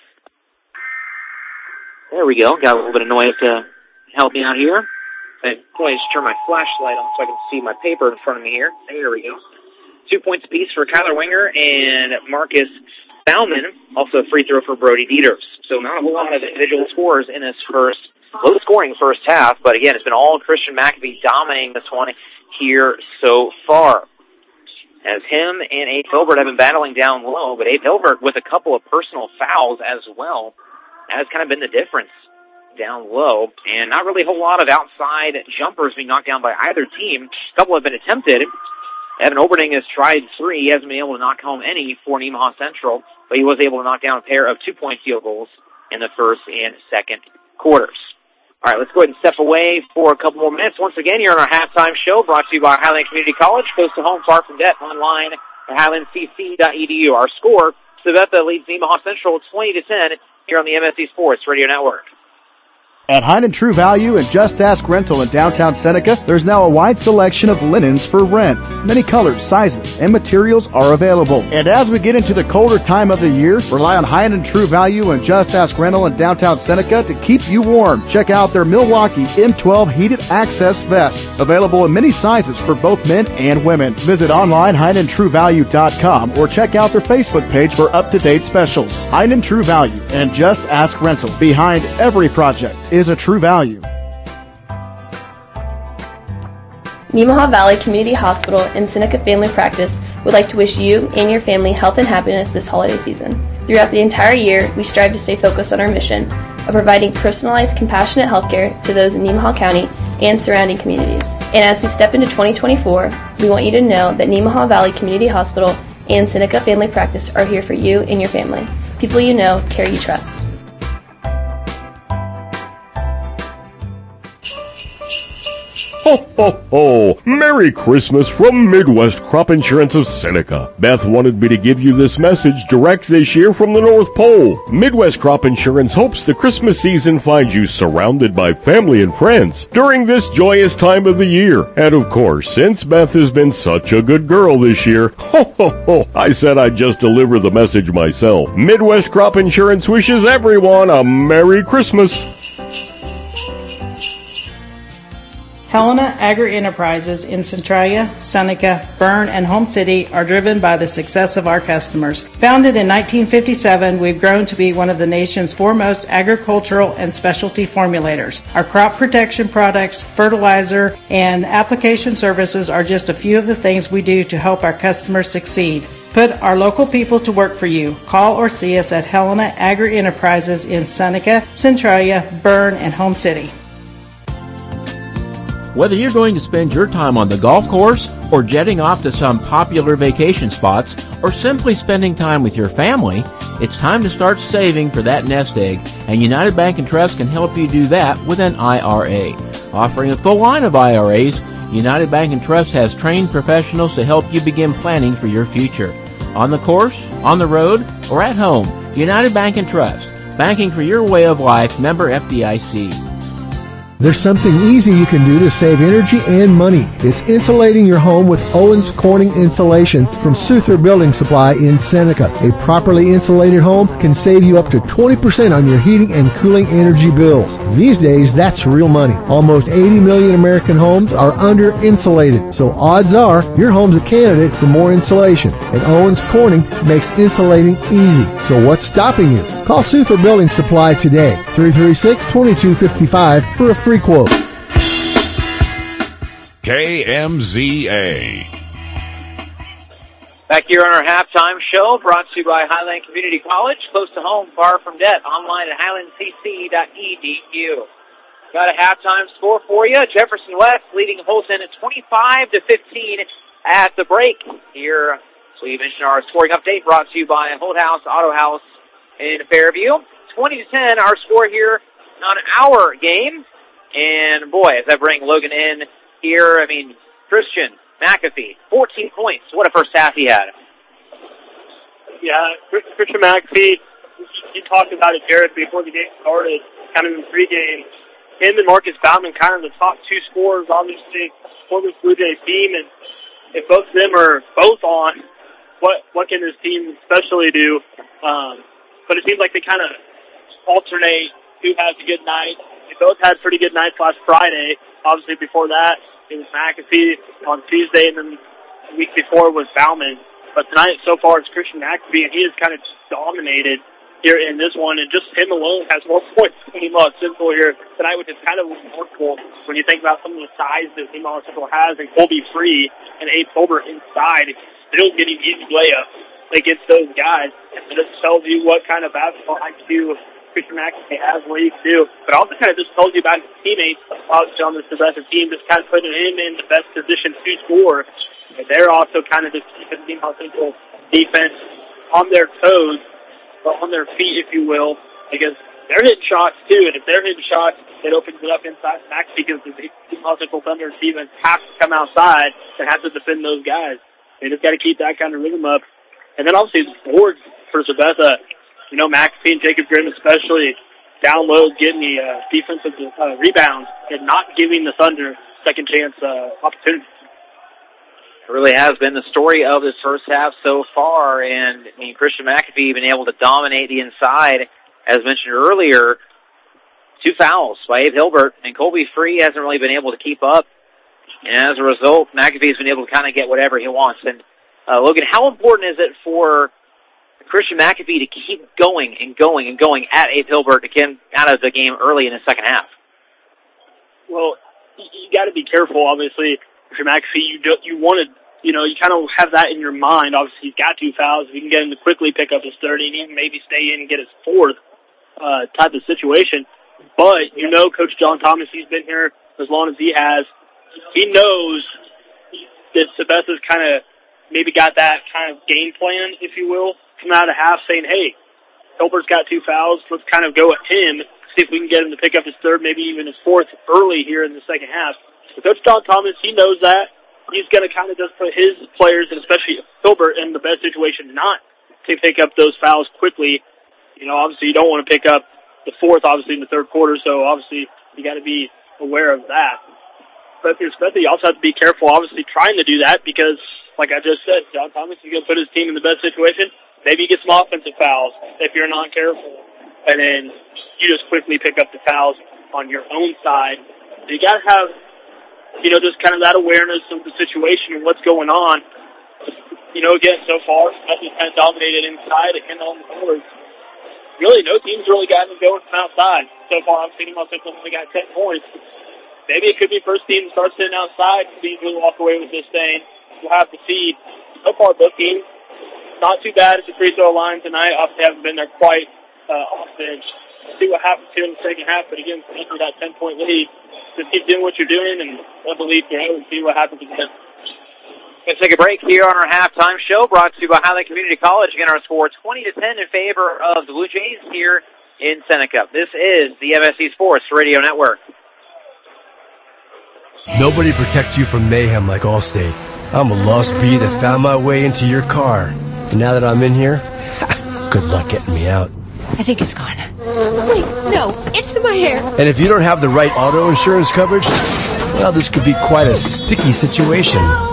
There we go. Got a little bit of noise to help me out here. I always turn my flashlight on so I can see my paper in front of me here. There we go. Two points apiece for Kyler Winger and Marcus Bauman. Also a free throw for Brody Dieters. So not a whole lot of individual scores in this first, low-scoring first half. But again, it's been all Christian McAfee dominating this one here so far. As him and Abe Hilbert have been battling down low, but Abe Hilbert with a couple of personal fouls as well. That has kind of been the difference down low, and not really a whole lot of outside jumpers being knocked down by either team. A couple have been attempted. Evan Oberding has tried three. He hasn't been able to knock home any for Nemaha Central, but he was able to knock down a pair of two-point field goals in the first and second quarters. All right, let's go ahead and step away for a couple more minutes. Once again, here on our halftime show, brought to you by Highland Community College, close to home, far from debt, online at highland c c dot e d u. Our score, Sabetha leads Nemaha Central twenty to ten here on the M S C Sports Radio Network. At Hein and True Value and Just Ask Rental in downtown Seneca, there's now a wide selection of linens for rent. Many colors, sizes, and materials are available. And as we get into the colder time of the year, rely on Hein and True Value and Just Ask Rental in downtown Seneca to keep you warm. Check out their Milwaukee M twelve Heated Access Vest, available in many sizes for both men and women. Visit online hein and true value dot com or check out their Facebook page for up-to-date specials. Hein and True Value and Just Ask Rental. Behind every project is a True Value. Nemaha Valley Community Hospital and Seneca Family Practice would like to wish you and your family health and happiness this holiday season. Throughout the entire year, we strive to stay focused on our mission of providing personalized, compassionate health care to those in Nemaha County and surrounding communities. And as we step into twenty twenty-four, we want you to know that Nemaha Valley Community Hospital and Seneca Family Practice are here for you and your family. People you know, care you trust. Ho, ho, ho! Merry Christmas from Midwest Crop Insurance of Seneca. Beth wanted me to give you this message direct this year from the North Pole. Midwest Crop Insurance hopes the Christmas season finds you surrounded by family and friends during this joyous time of the year. And of course, since Beth has been such a good girl this year, ho, ho, ho, I said I'd just deliver the message myself. Midwest Crop Insurance wishes everyone a Merry Christmas. Helena Agri-Enterprises in Centralia, Seneca, Bern, and Home City are driven by the success of our customers. Founded in nineteen fifty-seven, we've grown to be one of the nation's foremost agricultural and specialty formulators. Our crop protection products, fertilizer, and application services are just a few of the things we do to help our customers succeed. Put our local people to work for you. Call or see us at Helena Agri-Enterprises in Seneca, Centralia, Bern, and Home City. Whether you're going to spend your time on the golf course or jetting off to some popular vacation spots or simply spending time with your family, it's time to start saving for that nest egg, and United Bank and Trust can help you do that with an I R A. Offering a full line of I R As, United Bank and Trust has trained professionals to help you begin planning for your future. On the course, on the road, or at home, United Bank and Trust. Banking for your way of life, member F D I C. There's something easy you can do to save energy and money. It's insulating your home with Owens Corning Insulation from Souther Building Supply in Seneca. A properly insulated home can save you up to twenty percent on your heating and cooling energy bills. These days, that's real money. Almost eighty million American homes are under-insulated, so odds are your home's a candidate for more insulation. And Owens Corning makes insulating easy. So what's stopping you? Call Suther Building Supply today, three three six, two two five five, for a free quote. K M Z A. Back here on our halftime show, brought to you by Highland Community College, close to home, far from debt. Online at highland c c dot e d u. Got a halftime score for you. Jefferson West leading Holton at twenty-five to fifteen at the break. Here, so you mentioned our scoring update, brought to you by Holt House Auto House in Fairview. twenty to ten, our score here on our game. And boy, as I bring Logan in here, I mean, Christian McAfee, fourteen points. What a first half he had. Yeah, Christian McAfee, you talked about it, Jared, before the game started, kind of in the pregame. Him and Marcus Bauman kind of the top two scorers, obviously, for this Blue Jays team. And if both of them are both on, what what can this team especially do? Um, but it seems like they kind of alternate who has a good night. They both had pretty good nights last Friday. Obviously, before that, it was McAfee on Tuesday, and then the week before was Bauman. But tonight, so far, it's Christian McAfee, and he has kind of dominated here in this one, and just him alone has more points than Emaw Central here tonight, which is kind of remarkable when you think about some of the size that Emaw Central has, and Colby Free and Abe Colbert inside, still getting easy layups against those guys. And this tells you what kind of basketball I Q Christian McAfee has, what he can do. But also kind of just tells you about his teammates, obviously on this progressive team, just kind of putting him in the best position to score. And they're also kind of just keeping Emaw Central defense on their toes, or on their feet, if you will, because they're hitting shots too. And if they're hitting shots, it opens it up inside McAfee, because the Emaw Central Thunder defense has to come outside and have to defend those guys. They just got to keep that kind of rhythm up. And then obviously the boards for Sabetha. You know, McAfee and Jacob Grimm especially down low, getting the uh, defensive uh, rebounds and not giving the Thunder second chance uh, opportunities. It really has been the story of this first half so far, and I mean, Christian McAfee been able to dominate the inside, as mentioned earlier. Two fouls by Abe Hilbert, and Colby Free hasn't really been able to keep up, and as a result, McAfee's been able to kind of get whatever he wants. And uh, Logan, how important is it for Christian McAfee to keep going and going and going at Abe Hilbert to get out of the game early in the second half? Well, you, you got to be careful, obviously. Christian McAfee, you do, you want to, you know, you kind of have that in your mind. Obviously, he's got two fouls. If you can get him to quickly pick up his third and even maybe stay in and get his fourth uh, type of situation. But, you know, Coach John Thomas, he's been here as long as he has. He knows that Sabetha's kind of maybe got that kind of game plan, if you will, coming out of half saying, hey, Hilbert's got two fouls. Let's kind of go at him, see if we can get him to pick up his third, maybe even his fourth early here in the second half. So Coach John Thomas, he knows that. He's going to kind of just put his players, and especially Hilbert, in the best situation not to pick up those fouls quickly. You know, obviously you don't want to pick up the fourth, obviously, in the third quarter, so obviously you got to be aware of that. But especially you also have to be careful, obviously, trying to do that because, like I just said, John Thomas is going to put his team in the best situation. Maybe you get some offensive fouls if you're not careful, and then you just quickly pick up the fouls on your own side. So you got to have, you know, just kind of that awareness of the situation and what's going on. You know, again, so far, nothing's kind of dominated inside and on the boards. Really, no team's really gotten going from outside. So far, I'm seeing myself only got ten points. Maybe it could be first team to start sitting outside and be able to walk away with this thing. We'll have to see. So far, both teams, not too bad at the free throw line tonight. Obviously, haven't been there quite uh, often. See what happens here in the second half. But again, after that ten-point lead, just keep doing what you're doing and let the lead grow and see what happens again. Let's take a break here on our halftime show, brought to you by Highland Community College. Again, our score twenty to ten in favor of the Blue Jays here in Seneca. This is the M S C Sports Radio Network. Nobody protects you from mayhem like Allstate. I'm a lost bee that found my way into your car. And now that I'm in here, good luck getting me out. I think it's gone. Wait, no, it's in my hair. And if you don't have the right auto insurance coverage, well, this could be quite a sticky situation.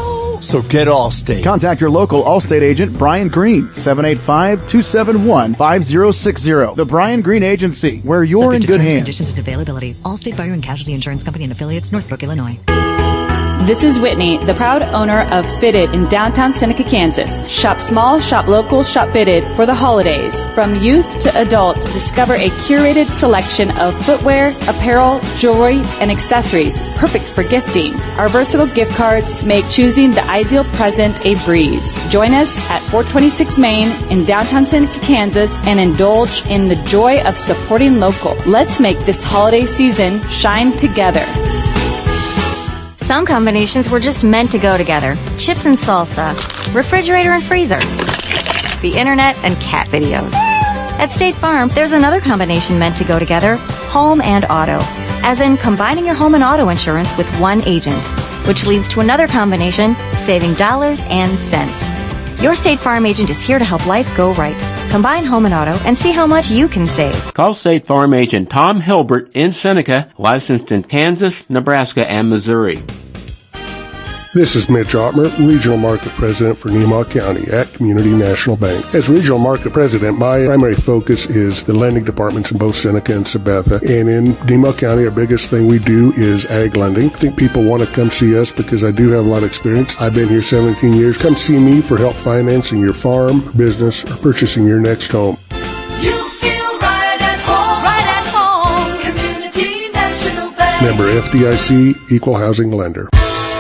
So get Allstate. Contact your local Allstate agent, Brian Green, seven eight five, two seven one, five zero six zero. The Brian Green Agency, where you're in good hands. Conditions and availability. Allstate Fire and Casualty Insurance Company and affiliates, Northbrook, Illinois. This is Whitney, the proud owner of Fitted in downtown Seneca, Kansas. Shop small, shop local, shop Fitted for the holidays. From youth to adults, discover a curated selection of footwear, apparel, jewelry, and accessories, perfect for gifting. Our versatile gift cards make choosing the ideal present a breeze. Join us at four twenty-six Main in downtown Seneca, Kansas, and indulge in the joy of supporting local. Let's make this holiday season shine together. Some combinations were just meant to go together. Chips and salsa, refrigerator and freezer, the internet and cat videos. At State Farm, there's another combination meant to go together, home and auto, as in combining your home and auto insurance with one agent, which leads to another combination, saving dollars and cents. Your State Farm agent is here to help life go right. Combine home and auto and see how much you can save. Call State Farm agent Tom Hilbert in Seneca, licensed in Kansas, Nebraska, and Missouri. This is Mitch Ottmer, Regional Market President for Nemaha County at Community National Bank. As Regional Market President, my primary focus is the lending departments in both Seneca and Sabetha. And in Nemaha County, our biggest thing we do is ag lending. I think people want to come see us because I do have a lot of experience. I've been here seventeen years. Come see me for help financing your farm, business, or purchasing your next home. You feel right at home, right at home. Community National Bank. Member F D I C, Equal Housing Lender.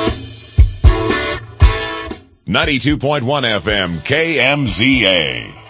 ninety-two point one F M, K M Z A.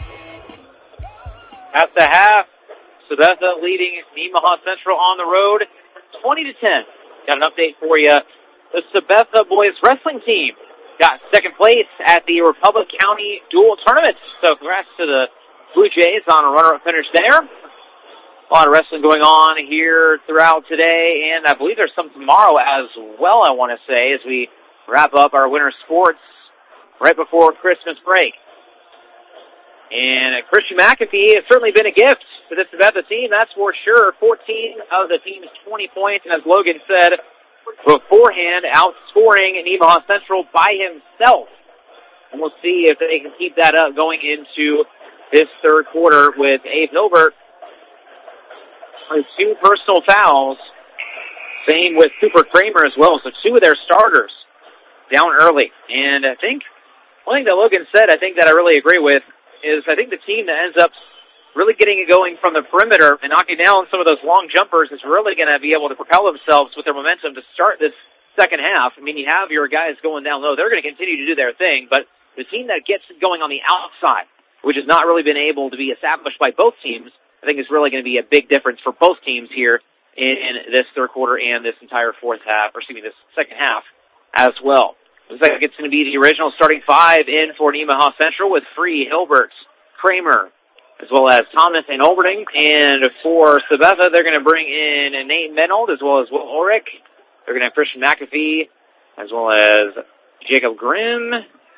At the half, Sabetha leading Nemaha Central on the road, twenty to ten. Got an update for you. The Sabetha boys wrestling team got second place at the Republic County Dual Tournament. So congrats to the Blue Jays on a runner-up finish there. A lot of wrestling going on here throughout today, and I believe there's some tomorrow as well, I want to say, as we wrap up our winter sports right before Christmas break. And Christian McAfee has certainly been a gift to this Sabetha team, that's for sure. fourteen of the team's twenty points, and as Logan said beforehand, outscoring Nemaha Central by himself. And we'll see if they can keep that up going into this third quarter with Abe Hilbert with two personal fouls. Same with Cooper Kramer as well. So two of their starters down early. And I think one thing that Logan said, I think that I really agree with, is I think the team that ends up really getting it going from the perimeter and knocking down some of those long jumpers is really going to be able to propel themselves with their momentum to start this second half. I mean, you have your guys going down low. They're going to continue to do their thing, but the team that gets it going on the outside, which has not really been able to be established by both teams, I think is really going to be a big difference for both teams here in, in this third quarter and this entire fourth half, or excuse me, this second half as well. Looks like it's going to be the original starting five in for Nemaha Central with Free, Hilbert, Kramer, as well as Thomas and Olberding. And for Sabetha, they're going to bring in Nate Menold as well as Will Ulrich. They're going to have Christian McAfee as well as Jacob Grimm.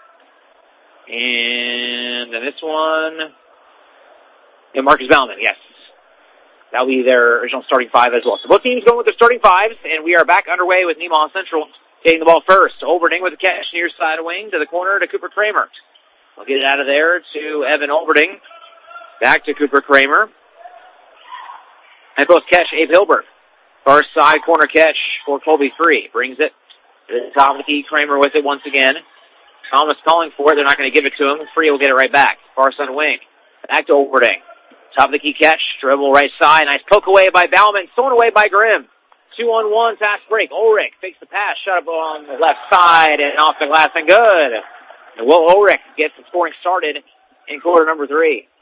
And then this one, and Marcus Bauman, yes. That'll be their original starting five as well. So both teams going with their starting fives, and we are back underway with Nemaha Central getting the ball first. Olberding with the catch near side wing to the corner to Cooper Kramer. We'll get it out of there to Evan Olberding. Back to Cooper Kramer. And post catch, Abe Hilbert. Far side corner catch for Colby Free. Brings it to the top of the key. Kramer with it once again. Thomas calling for it. They're not going to give it to him. Free will get it right back. Far side wing. Back to Olberding. Top of the key catch. Dribble right side. Nice poke away by Bauman. Thrown away by Grimm. Two on one, fast break. Ulrich takes the pass, shot up on the left side and off the glass and good. And Will Ulrich gets the scoring started in quarter number three.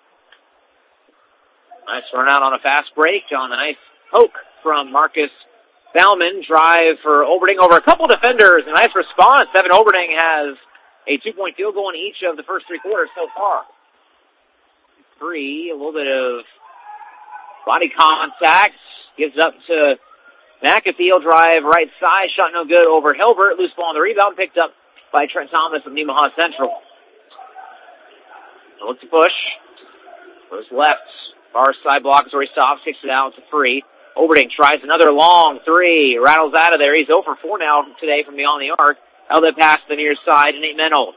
Nice run out on a fast break on a nice poke from Marcus Bauman. Drive for Olberding over a couple defenders. A nice response. Evan Olberding has a two-point field goal in each of the first three quarters so far. Three, a little bit of body contact. Gives it up to McAfee. Will drive right side. Shot no good over Hilbert. Loose ball on the rebound. Picked up by Trent Thomas of Nemaha Central. Looks to push. Goes left. Far side block is where he stops. Kicks it out to Free. Olberding tries another long three. Rattles out of there. He's zero for four now today from beyond the arc. Outlet pass to the near side to Nate Menold.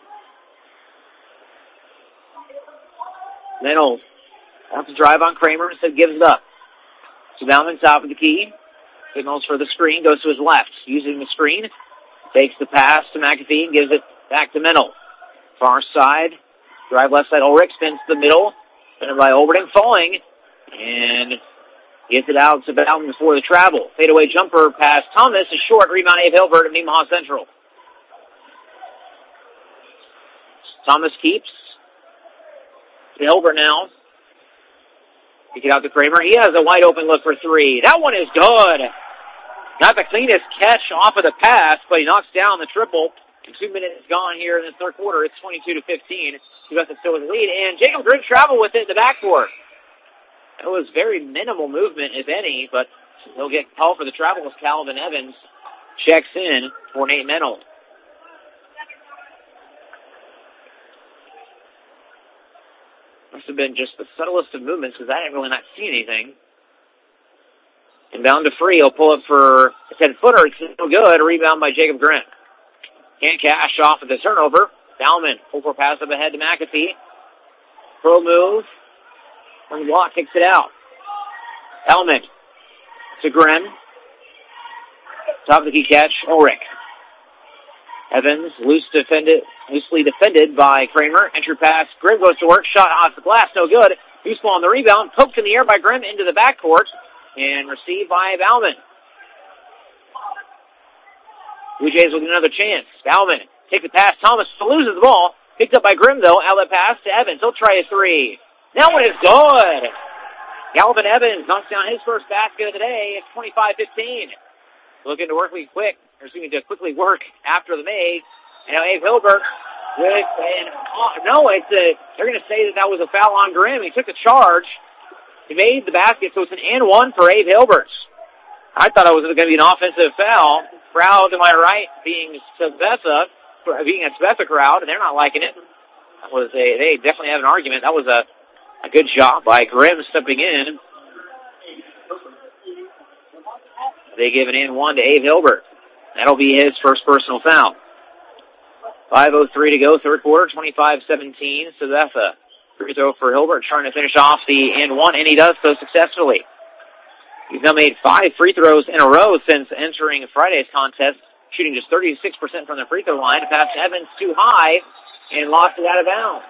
Menold wants to drive on Kramer, instead gives it up. So Bauman top of the key. Signals for the screen, goes to his left. Using the screen, takes the pass to McAfee and gives it back to Menold. Far side, drive left side, Ulrich spins to the middle. Spin by Olberding, falling. And gets it out to Bauman before the travel. Fadeaway jumper pass. Thomas is short. Rebound Abe Hilbert of Nemaha Central. Thomas keeps. Hilbert now. Kick it out to Kramer. He has a wide open look for three. That one is good. Not the cleanest catch off of the pass, but he knocks down the triple. And two minutes gone here in the third quarter. It's twenty-two to fifteen. He got the still with the lead. And Jacob Grimm travel with it in the backcourt. That was very minimal movement, if any, but he'll get called for the travel as Calvin Evans checks in for Nate Menold. Must have been just the subtlest of movements because I didn't really not see anything. Inbound to Free. He'll pull up for a ten-footer. It's no good. A rebound by Jacob Grant. Can't cash off of the turnover. Bauman. Full-court pass up ahead to McAfee. Pro move. One block kicks it out. Bauman to Grimm. Top of the key catch. Ulrich. Evans, loose defended, loosely defended by Kramer. Entry pass. Grimm goes to work. Shot off the glass. No good. Loose ball on the rebound. Poked in the air by Grimm into the backcourt. And received by Bauman. Blue Jays will get another chance. Bauman take the pass. Thomas loses the ball. Picked up by Grimm, though. Outlet pass to Evans. He'll try a three. That one is good. Galvin Evans knocks down his first basket of the day. It's twenty-five fifteen. Looking to work quick. They're seeming to quickly work after the make. And now Abe Hilbert with an, oh, no, it's a, they're going to say that that was a foul on Grimm. He took the charge. He made the basket, so it's an and one for Abe Hilbert. I thought it was going to be an offensive foul. Crowd to my right being Sabetha, being a Sabetha crowd, and they're not liking it. That was a, they definitely have an argument. That was a, a good job by Grimm stepping in. They give an and one to Abe Hilbert. That'll be his first personal foul. five oh three to go, third quarter, twenty-five seventeen. Sabetha. Free throw for Hilbert, trying to finish off the and one, and he does so successfully. He's now made five free throws in a row since entering Friday's contest, shooting just thirty-six percent from the free throw line. Pass to Evans too high, and lost it out of bounds.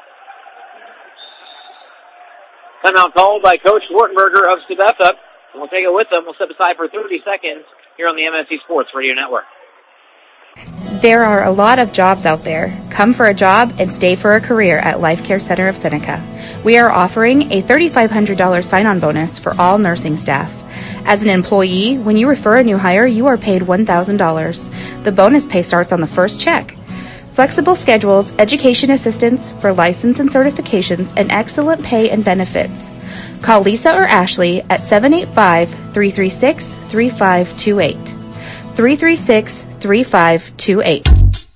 Timeout called by Coach Wartenberger of Sabetha. We'll take it with them. We'll step aside for thirty seconds here on the M S C Sports Radio Network. There are a lot of jobs out there. Come for a job and stay for a career at Life Care Center of Seneca. We are offering a three thousand five hundred dollars sign-on bonus for all nursing staff. As an employee, when you refer a new hire, you are paid one thousand dollars. The bonus pay starts on the first check. Flexible schedules, education assistance for license and certifications, and excellent pay and benefits. Call Lisa or Ashley at seven eight five, three three six, three five two eight. three three six, three five two eight.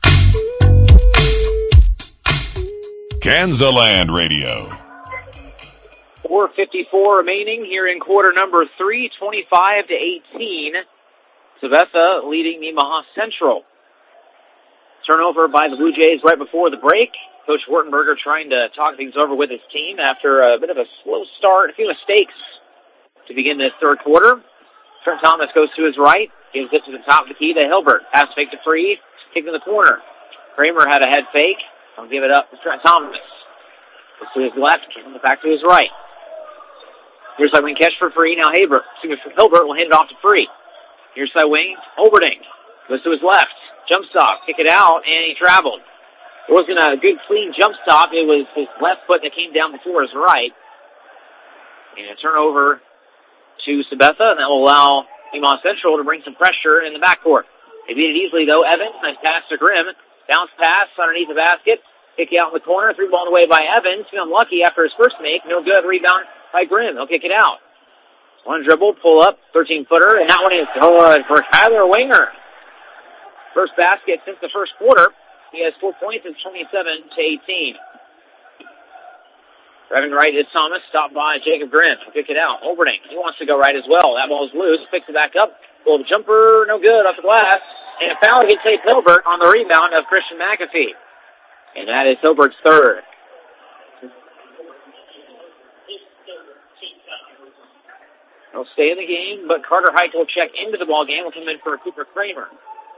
Kansaland Radio. four fifty-four remaining here in quarter number three, twenty-five to eighteen. Sabetha leading Nemaha Central. Turnover by the Blue Jays right before the break. Coach Wartenberger trying to talk things over with his team after a bit of a slow start, a few mistakes to begin this third quarter. Trent Thomas goes to his right, gives it to the top of the key to Hilbert. Pass fake to Free, kick in the corner. Kramer had a head fake. I'll give it up to Trent Thomas. Goes to his left, kicking it back to his right. Here's side wing catch for Free. Now Hilbert, Hilbert will hand it off to Free. Here's side wing, Olberding goes to his left. Jump stop, kick it out, and he traveled. It wasn't a good, clean jump stop. It was his left foot that came down before his right. And a turnover to Sabetha, and that will allow Nemaha Central to bring some pressure in the backcourt. They beat it easily, though. Evans, nice pass to Grimm. Bounce pass underneath the basket. Kick it out in the corner. Three ball away by Evans. Feeling lucky after his first make. No good. Rebound by Grimm. He'll kick it out. One dribble, pull up, thirteen-footer, and that one is good for Tyler Winger. First basket since the first quarter. He has four points. It's twenty-seven to eighteen. Driving right is Thomas, stopped by Jacob Grimm. He'll kick it out. Olberding, he wants to go right as well. That ball is loose. Picks it back up. Little jumper, no good off the glass. And a foul against Tate Hilbert on the rebound of Christian McAfee. And that is Hilbert's third. He'll stay in the game, but Carter Hike will check into the ball game. Will come in for Cooper Kramer.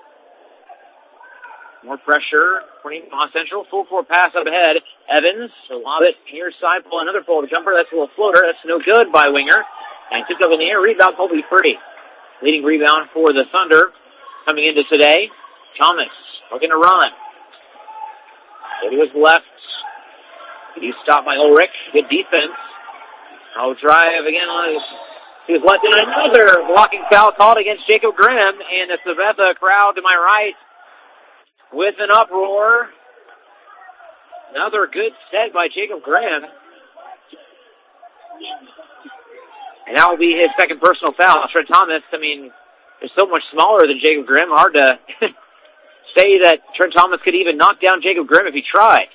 More pressure for Nemaha Central. Full court pass up ahead. Evans will lob it near side, pull another pull jumper. That's a little floater. That's no good by Winger. And tipped up in the air. Rebound, Colby Purdy. Leading rebound for the Thunder coming into today. Thomas looking to run. Go to his left. He's stopped by Ulrich. Good defense. I'll drive again on his. He was let in another blocking foul called against Jacob Grimm, and the Sabetha crowd to my right with an uproar. Another good set by Jacob Grimm. And that will be his second personal foul. Trent Thomas, I mean, is so much smaller than Jacob Grimm. Hard to say that Trent Thomas could even knock down Jacob Grimm if he tried.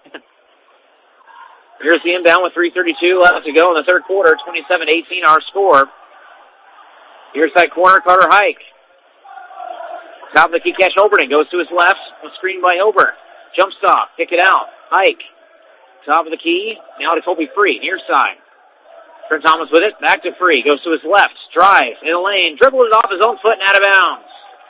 Here's the inbound with three thirty-two left to go in the third quarter. twenty-seven eighteen our score. Here's that corner, Carter Hike. Top of the key catch, Oberton goes to his left. Screened by Hilbert. Jump stop, kick it out. Hike. Top of the key. Now to Colby Free, near side. Trent Thomas with it. Back to Free. Goes to his left. Drives in the lane. Dribbles it off his own foot and out of bounds.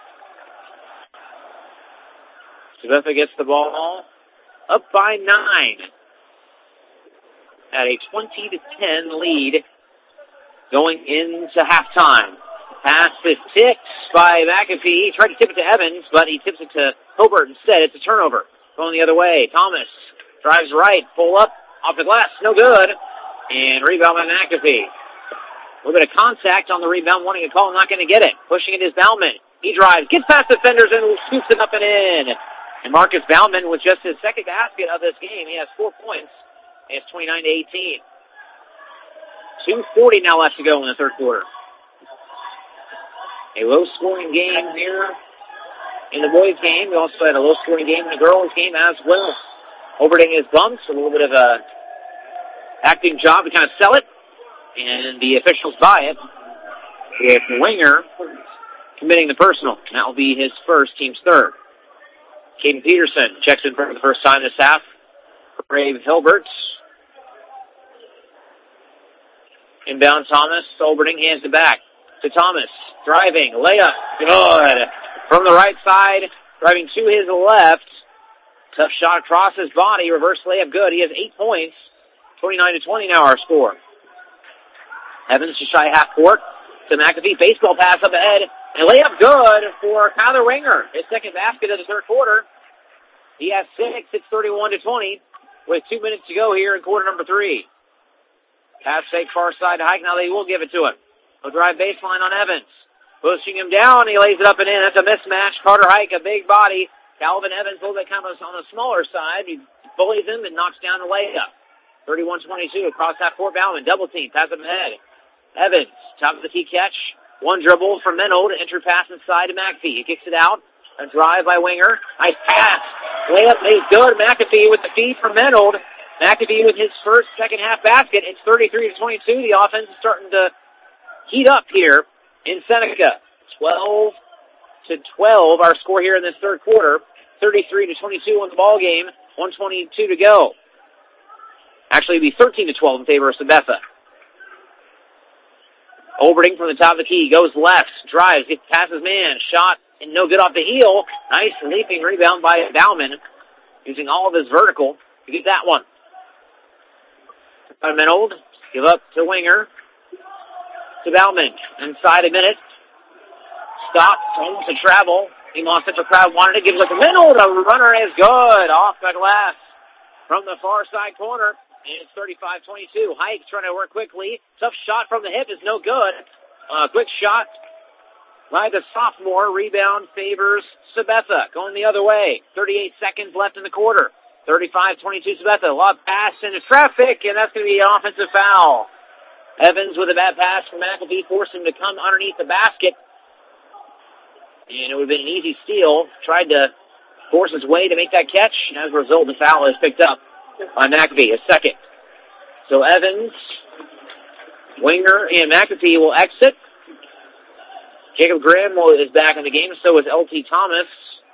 Sabetha gets the ball up by nine. At a twenty to ten lead going into halftime. Pass is tipped by McAfee. He tried to tip it to Evans, but he tips it to Hilbert instead. It's a turnover. Going the other way. Thomas drives right. Pull up. Off the glass. No good. And rebound by McAfee. A little bit of contact on the rebound. Wanting a call. Not going to get it. Pushing it is Bauman. He drives. Gets past defenders and scoops it up and in. And Marcus Bauman with just his second basket of this game. He has four points. It's twenty-nine to eighteen. two forty now left to go in the third quarter. A low-scoring game here in the boys' game. We also had a low-scoring game in the girls' game as well. Oberton is bumped. A little bit of a acting job to kind of sell it. And the officials buy it. With Winger committing the personal. And that will be his first, team's third. Caden Peterson checks in for the first time this half. Brave Hilbert. Inbound Thomas. Oberton hands it back to Thomas. Driving. Layup. Good. From the right side. Driving to his left. Tough shot across his body. Reverse layup. Good. He has eight points. twenty-nine to twenty now our score. Evans just shy half court to McAfee. Baseball pass up ahead. And layup good for Kyler Winger. His second basket of the third quarter. He has six. It's thirty-one to twenty with two minutes to go here in quarter number three. Pass fake far side to Hike. Now they will give it to him. He'll drive baseline on Evans. Pushing him down. He lays it up and in. That's a mismatch. Carter Hike, a big body. Calvin Evans, a little bit kind of on the smaller side. He bullies him and knocks down the layup. thirty-one twenty-two across half court. Bauman, double team. Pass him ahead. Evans, top of the key catch. One dribble from Menold. Entry pass inside to McAfee. He kicks it out. A drive by Winger. Nice pass. Layup made good. McAfee with the feed from Menold. McAfee with his first second half basket. It's thirty-three to twenty-two. The offense is starting to heat up here in Seneca. twelve to twelve our score here in this third quarter. thirty-three to twenty-two on the ball game. one twenty-two to go. Actually, it'd be thirteen to twelve in favor of Sabetha. Oberton from the top of the key. Goes left. Drives. Gets past his man. Shot. And no good off the heel. Nice leaping rebound by Bauman. Using all of his vertical to get that one. Menold. Give up to Winger. To Bauman. Inside a minute. Stops. Almost a travel. Nemaha Central crowd wanted it. Gives it to Menold. A runner is good. Off the glass. From the far side corner. And it's thirty-five twenty-two. Hike trying to work quickly. Tough shot from the hip is no good. Uh, quick shot by the sophomore. Rebound favors Sabetha. Going the other way. thirty-eight seconds left in the quarter. thirty-five twenty-two Sabetha. Lob pass into traffic, and that's going to be an offensive foul. Evans with a bad pass from McAfee forced him to come underneath the basket. And it would have been an easy steal. Tried to force his way to make that catch. And as a result, the foul is picked up by McAfee, a second. So Evans, Winger, and McAfee will exit. Jacob Grimm is back in the game, so is L T Thomas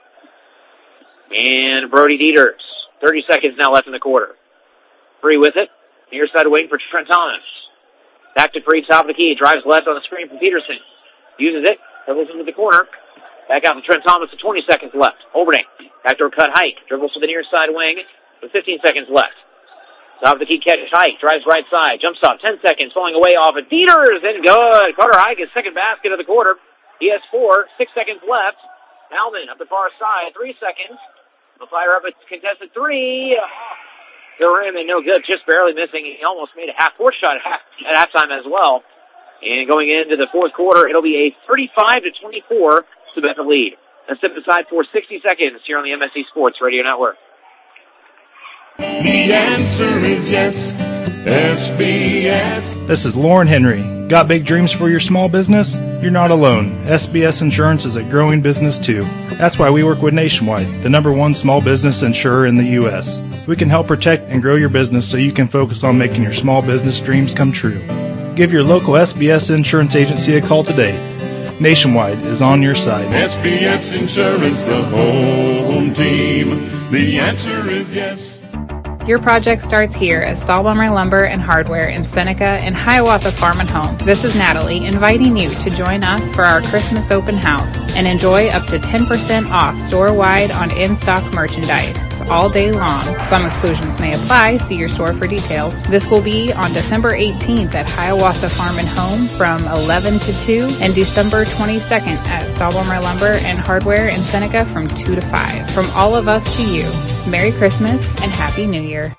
and Brody Dieters. thirty seconds now left in the quarter. Free with it. Near side wing for Trent Thomas. Back to Free, top of the key. Drives left on the screen from Peterson. Uses it. Dribbles into the corner. Back out to Trent Thomas with twenty seconds left. Overding. Backdoor cut Hike. Dribbles to the near side wing with fifteen seconds left. Top of the key catch Hike. Drives right side. Jump stop. ten seconds. Falling away off of Dieters. And good. Carter Hike, his second basket of the quarter. He has four. Six seconds left. Bauman up the far side. Three seconds. He'll fire up a contested three. The rim and no good. Just barely missing. He almost made a half-court shot at, half, at halftime as well. And going into the fourth quarter, it'll be a thirty-five to twenty-four Sabetha lead. Let's step aside for sixty seconds here on the M S C Sports Radio Network. The answer is yes, S B S. This is Lauren Henry. Got big dreams for your small business? You're not alone. S B S Insurance is a growing business too. That's why we work with Nationwide, the number one small business insurer in the U S We can help protect and grow your business so you can focus on making your small business dreams come true. Give your local S B S Insurance agency a call today. Nationwide is on your side. S B S Insurance, the home team. The answer is yes. Your project starts here at Stahlbommer Lumber and Hardware in Seneca and Hiawatha Farm and Home. This is Natalie inviting you to join us for our Christmas open house and enjoy up to ten percent off store-wide on in-stock merchandise all day long. Some exclusions may apply. See your store for details. This will be on December eighteenth at Hiawatha Farm and Home from eleven to two and December twenty-second at Stahlbommer Lumber and Hardware in Seneca from two to five. From all of us to you, Merry Christmas and Happy New Year.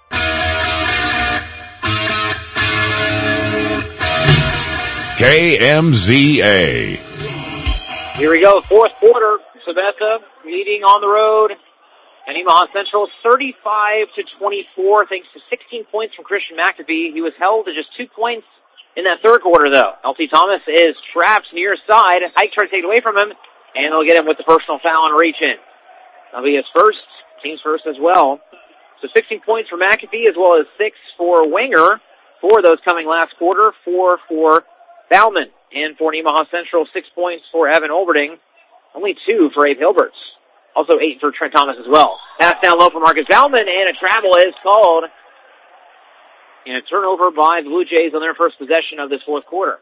K M Z A. Here we go, fourth quarter. Sabetha leading on the road. And Omaha Central thirty-five to twenty-four, thanks to sixteen points from Christian McAfee. He was held to just two points in that third quarter, though. L T Thomas is trapped near side. Hike tries to take it away from him, and they'll get him with the personal foul and reach in. That'll be his first, team's first as well. So sixteen points for McAfee, as well as six for Wenger. Four of those coming last quarter, four for Bauman. And for Omaha Central, six points for Evan Olberding, only two for Abe Hilberts. Also eight for Trent Thomas as well. Pass down low for Marcus Bauman, and a travel is called. And a turnover by the Blue Jays on their first possession of this fourth quarter.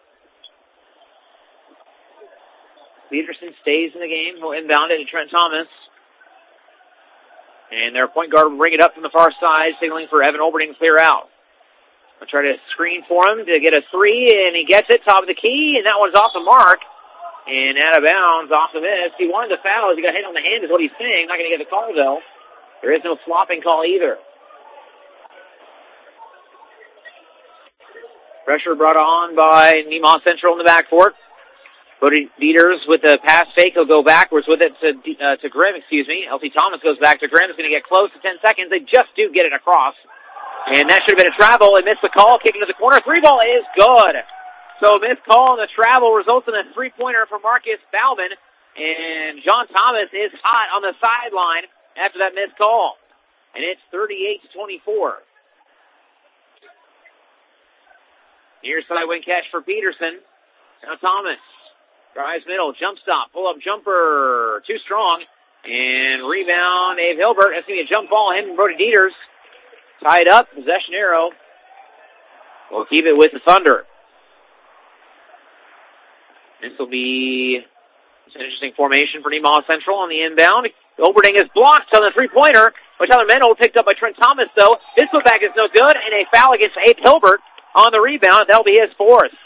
Peterson stays in the game. He'll inbound it to Trent Thomas. And their point guard will bring it up from the far side, signaling for Evan Olberding to clear out. I'll try to screen for him to get a three, and he gets it, top of the key, and that one's off the mark. And out of bounds, off the miss. He wanted the foul. He got hit on the hand is what he's saying. Not going to get the call, though. There is no flopping call either. Pressure brought on by Omaha Central in the backcourt. Brody Dieters with the pass fake. He'll go backwards with it to uh, to Grimm, excuse me. L T Thomas goes back to Grimm. He's going to get close to ten seconds. They just do get it across. And that should have been a travel. They missed the call. Kicking to the corner. Three ball is good. So missed call on the travel results in a three-pointer for Marcus Bauman. And John Thomas is hot on the sideline after that missed call. And it's thirty-eight to twenty-four. Near side wing catch for Peterson. Now Thomas drives middle, jump stop, pull-up jumper, too strong. And rebound, Abe Hilbert. That's going to be a jump ball. Him and Brody Dieters tied up. Possession arrow. We'll keep it with the Thunder. This will be an interesting formation for Omaha Central on the inbound. Olberding is blocked on the three-pointer, but Tyler Mendel picked up by Trent Thomas, though. His putback is no good, and a foul against Abe Hilbert on the rebound. That'll be his fourth.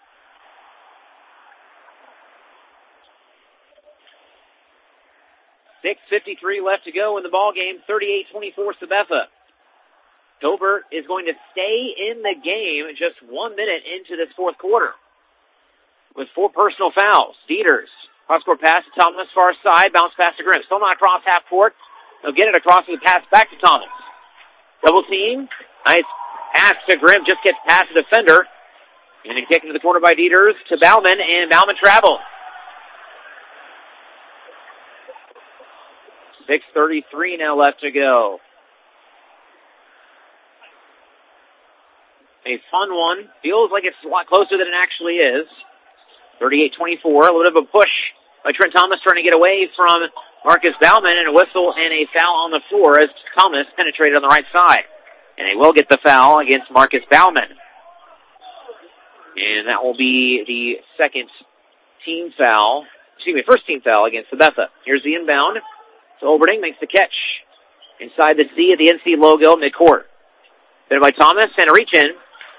six fifty-three left to go in the ballgame, thirty-eight twenty-four Sabetha. Hilbert is going to stay in the game just one minute into this fourth quarter with four personal fouls. Dieters, cross-court pass to Thomas, far side, bounce pass to Grimm. Still not across half court. They'll get it across with the pass back to Thomas. Double team. Nice pass to Grimm. Just gets past the defender. And then kicked into the corner by Dieters to Bauman, and Bauman travels. six thirty-three now left to go. A fun one. Feels like it's a lot closer than it actually is. thirty-eight twenty-four. A little bit of a push by Trent Thomas trying to get away from Marcus Bauman, and a whistle and a foul on the floor as Thomas penetrated on the right side. And they will get the foul against Marcus Bauman. And that will be the second team foul, excuse me, first team foul against Sabetha. Here's the inbound. So Oberding makes the catch inside the C of the N C logo midcourt. There by Thomas, and a reach in.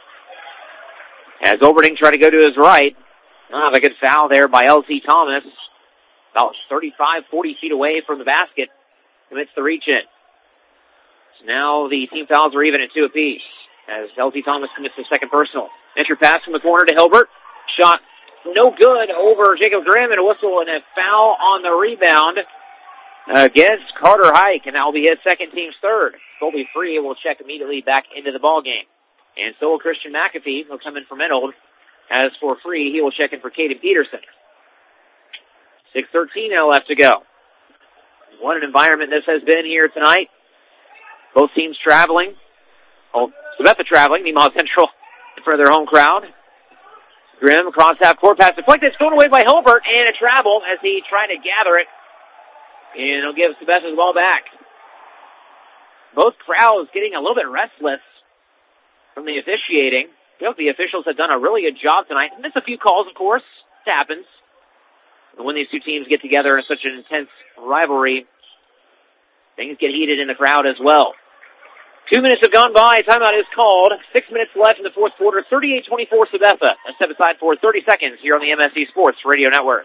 As Oberding tried to go to his right. Ah, a good foul there by L T Thomas. About thirty-five, forty feet away from the basket. Commits the reach in. So now the team fouls are even at two apiece. As L T Thomas commits the second personal. Entry pass from the corner to Hilbert. Shot no good over Jacob Grimm, and a whistle and a foul on the rebound against Carter Hike, and that will be his second team's third. Colby Free will check immediately back into the ball game. And so will Christian McAfee, who'll come in from Enold. As for Free, he will check in for Caden Peterson. six thirteen now left to go. What an environment this has been here tonight. Both teams traveling. Oh, Sabetha traveling, Nemaha Central in front of their home crowd. Grimm across half court pass deflected. It's thrown away by Hilbert, and a travel as he tried to gather it. And he'll give Sabetha the ball back. Both crowds getting a little bit restless from the officiating. I feel like the officials have done a really good job tonight. Missed a few calls, of course. It happens. And when these two teams get together in such an intense rivalry, things get heated in the crowd as well. Two minutes have gone by. Timeout is called. Six minutes left in the fourth quarter. thirty-eight twenty-four Sabetha. A step aside for thirty seconds here on the M S C Sports Radio Network.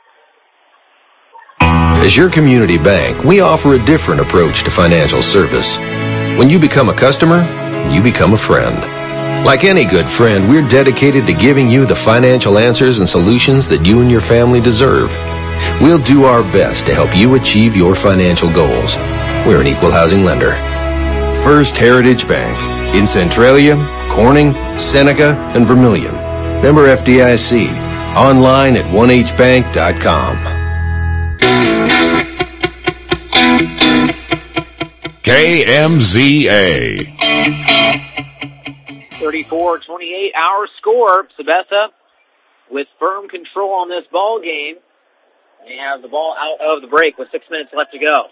As your community bank, we offer a different approach to financial service. When you become a customer, you become a friend. Like any good friend, we're dedicated to giving you the financial answers and solutions that you and your family deserve. We'll do our best to help you achieve your financial goals. We're an equal housing lender. First Heritage Bank in Centralia, Corning, Seneca, and Vermilion. Member F D I C. Online at one h bank dot com. K M Z A. thirty-four twenty-eight, our score. Sabetha with firm control on this ball game. They have the ball out of the break with six minutes left to go.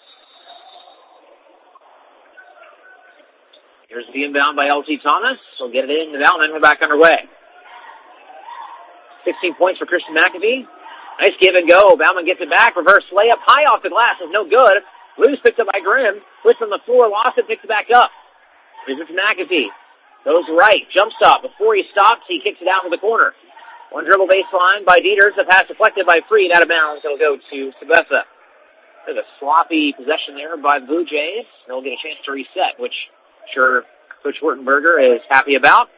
Here's the inbound by L T Thomas. He'll get it in to Bauman. We're back underway. sixteen points for Christian McAfee. Nice give and go. Bauman gets it back. Reverse layup. High off the glass is no good. Loose picked up by Grimm. Puts on the floor. Lost it. Picks it back up. Here's it to McAfee. Goes right. Jump stop. Before he stops, he kicks it out to the corner. One dribble baseline by Dieters. The pass deflected by Freed. Out of bounds. It'll go to Sabetha. There's a sloppy possession there by the Blue Jays. They'll get a chance to reset, which sure Coach Wurtenberger is happy about.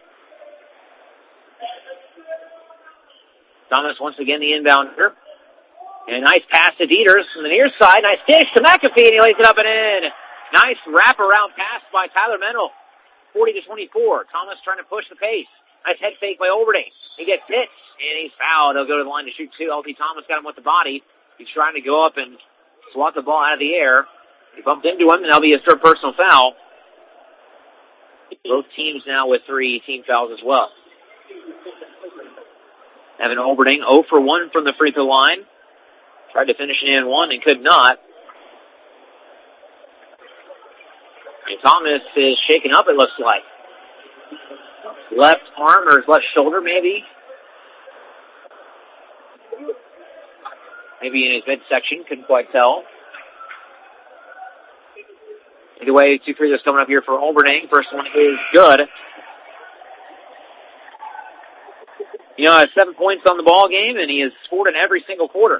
Thomas once again the inbounder. And a nice pass to Dieters from the near side. Nice dish to McAfee, and he lays it up and in. Nice wraparound pass by Tyler Mendel. forty to twenty-four. Thomas trying to push the pace. Nice head fake by Oberding. He gets hit, and he's fouled. He'll go to the line to shoot two. L T Thomas got him with the body. He's trying to go up and swat the ball out of the air. He bumped into him, and that'll be his third personal foul. Both teams now with three team fouls as well. Evan Oberding zero for one from the free throw line. Tried to finish it in one and could not. And Thomas is shaken up, it looks like. Left arm or his left shoulder, maybe. Maybe in his midsection, couldn't quite tell. Either way, two free throws coming up here for Oberding. First one is good. You know, has seven points on the ball game, and he has scored in every single quarter.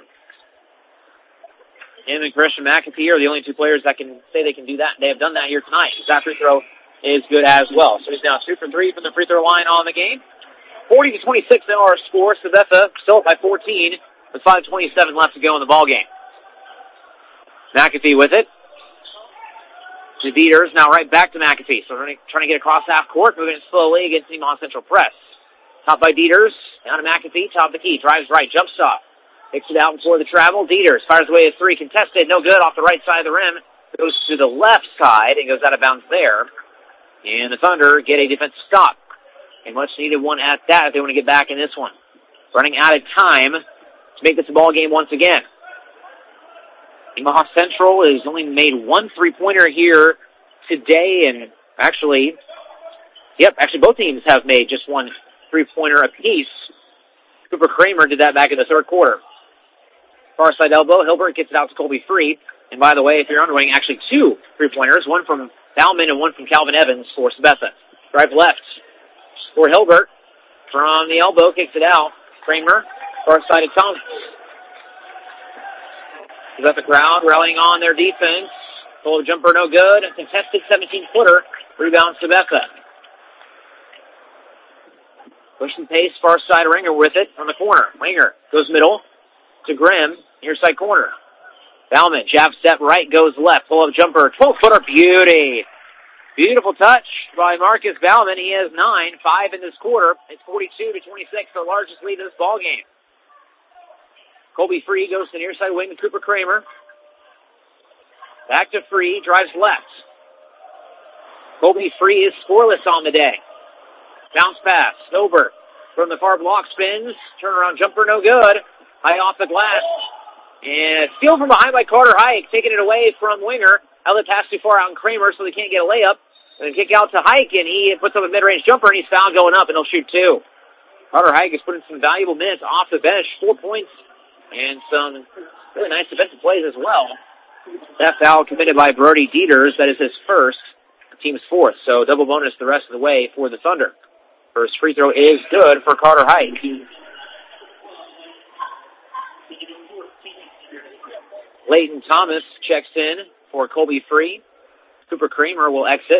Him and Christian McAfee are the only two players that can say they can do that. They have done that here tonight. That free throw is good as well. So he's now two for three from the free throw line on the game. forty to twenty-six now our score. Sabetha still up by fourteen with five twenty-seven left to go in the ball game. McAfee with it. To Dieters, now right back to McAfee. So trying to get across half court, moving slowly against Nemaha Central press. Top by Dieters, down to McAfee, top of the key, drives right, jump stop. Takes it out before the travel. Dieters fires away at three, contested, no good, off the right side of the rim. Goes to the left side and goes out of bounds there. And the Thunder get a defensive stop. A much needed one at that if they want to get back in this one. running out of time to make this a ball game once again. Omaha Central has only made one three-pointer here today, and actually, yep, actually both teams have made just one three-pointer apiece. Cooper Kramer did that back in the third quarter. Far side elbow, Hilbert gets it out to Colby Free. And by the way, if you're wondering, actually two three-pointers, one from Bauman and one from Calvin Evans for Sabetha. Drive left for Hilbert. From the elbow, kicks it out. Kramer, far side of Thomas. He's got the crowd rallying on their defense. Full jumper, no good. A contested seventeen-footer. Rebound Sabetha. Push and pace, far side Ringer with it from the corner. Ringer goes middle to Grimm, near side corner. Bauman, jab step right, goes left. Pull-up jumper, twelve-footer, beauty. Beautiful touch by Marcus Bauman. He has nine, five in this quarter. It's forty-two to twenty-six, the largest lead of this ball game. Colby Free goes to the near side wing to Cooper Kramer. Back to Free, drives left. Colby Free is scoreless on the day. Bounce pass, Hilbert from the far block spins. Turnaround jumper, no good. High off the glass. And steal from behind by Carter Hike, taking it away from Winger. Outlet pass too far out in Kramer, so they can't get a layup. And then kick out to Hike, and he puts up a mid-range jumper, and he's fouled going up, and he'll shoot two. Carter Hike has put in some valuable minutes off the bench, four points, and some really nice defensive plays as well. That foul committed by Brody Dieters, that is his first, the team's fourth. So double bonus the rest of the way for the Thunder. First free throw is good for Carter Hike. Leighton Thomas checks in for Colby Free. Cooper Kramer will exit.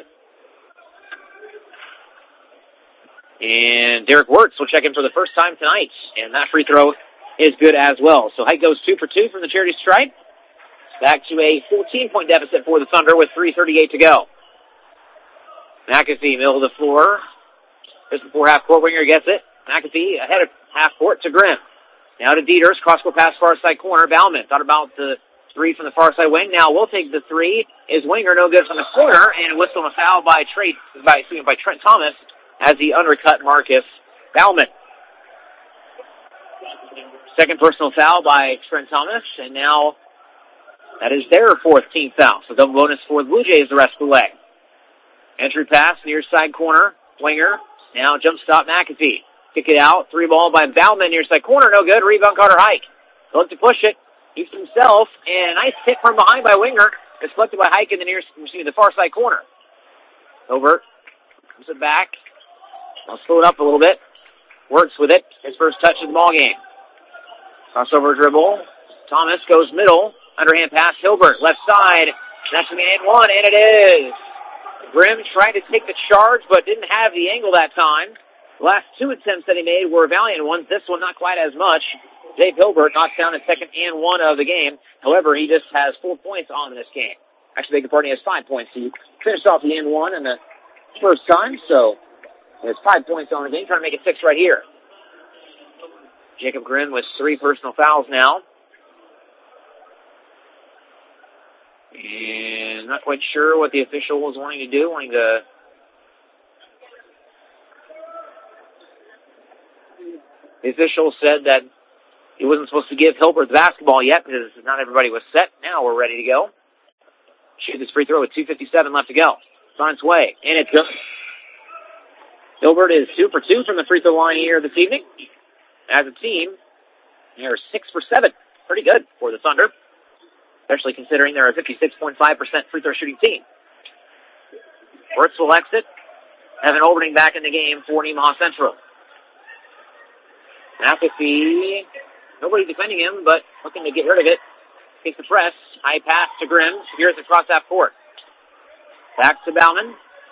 And Derek Wirtz will check in for the first time tonight. And that free throw is good as well. So Hike goes two for two from the charity stripe. Back to a fourteen-point deficit for the Thunder with three thirty-eight to go. McAfee, middle of the floor. Just before half-court, Winger gets it. McAfee ahead of half-court to Grimm. Now to Dieters, cross-court pass, far side corner. Bauman thought about the three from the far side wing. Now we'll take the three. Is Winger no good from the corner, and whistle a foul by Trey, by, excuse me, by Trent Thomas as he undercut Marcus Bauman. Second personal foul by Trent Thomas, and now that is their fourth team foul. So double bonus for the Blue Jays the rest of the way. Entry pass, near side corner. Winger. Now jump stop McAfee. Kick it out. Three ball by Bauman near side corner. No good. Rebound Carter Hike. Look to push it. Keeps himself. And a nice hit from behind by Winger. It's collected by Hike in the near, excuse me, the far side corner. Over. Comes it back. I'll slow it up a little bit. Works with it. His first touch of the ball game. Crossover dribble. Thomas goes middle. Underhand pass. Hilbert. Left side. That's going to be an and one. And it is. Grimm tried to take the charge, but didn't have the angle that time. The last two attempts that he made were valiant ones. This one, not quite as much. Dave Hilbert knocks down his second and one of the game. However, he just has four points on this game. Actually, beg your pardon, he has five points. He finished off the and one in the first time, so he has five points on the game. Trying to make it six right here. Jacob Grimm with three personal fouls now. And not quite sure what the official was wanting to do, wanting to the official said that he wasn't supposed to give Hilbert the basketball yet because not everybody was set. Now we're ready to go. Shoot this free throw with two fifty-seven left to go. It's on its way, and it's good. Hilbert is two for two from the free throw line here this evening. As a team, they're six for seven. Pretty good for the Thunder, especially considering they're a fifty-six point five percent free throw shooting team. Wirtz will exit. Evan Oberning back in the game for Nemaha Central. McAfee, nobody defending him, but looking to get rid of it. Takes the press. High pass to Grimm. Here's across half court. Back to Bauman.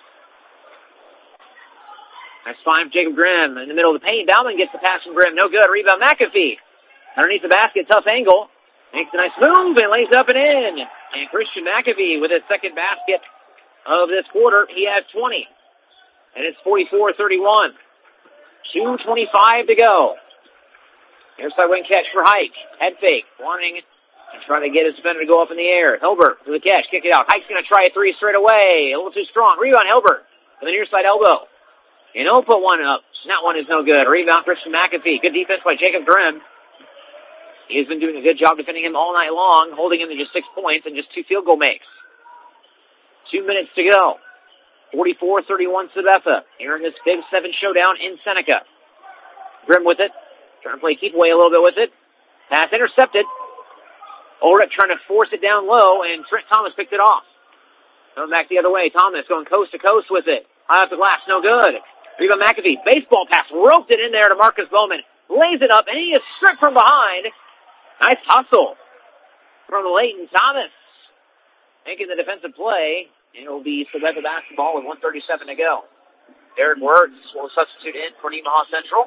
Nice find for Jacob Grimm in the middle of the paint. Bauman gets the pass from Grimm. No good. Rebound McAfee. Underneath the basket. Tough angle. Makes a nice move and lays up and in. And Christian McAfee with his second basket of this quarter. He has twenty. And it's forty-four thirty-one. two twenty-five to go. Here's side wing catch for Hike. Head fake. Wanting and trying to get his defender to go up in the air. Hilbert to the catch. Kick it out. Hike's going to try a three straight away. A little too strong. Rebound Hilbert with the near side elbow. And he'll put one up And that one is no good. Rebound, Christian McAfee. Good defense by Jacob Grimm. He's been doing a good job defending him all night long, holding him to just six points and just two field goal makes. Two minutes to go. forty-four thirty-one Sabetha here in this Big Seven showdown in Seneca. Grimm with it. Trying to play keep away a little bit with it. Pass intercepted. Ulrich trying to force it down low, and Trent Thomas picked it off. Going back the other way. Thomas going coast to coast with it. High off the glass. No good. Reba McAfee. Baseball pass. Roped it in there to Marcus Bowman. Lays it up, and he is stripped from behind. Nice hustle from Leighton Thomas. Making the defensive play. And it will be Sabetha basketball with one thirty-seven to go. Derek Wirtz will substitute in for Nemaha Central.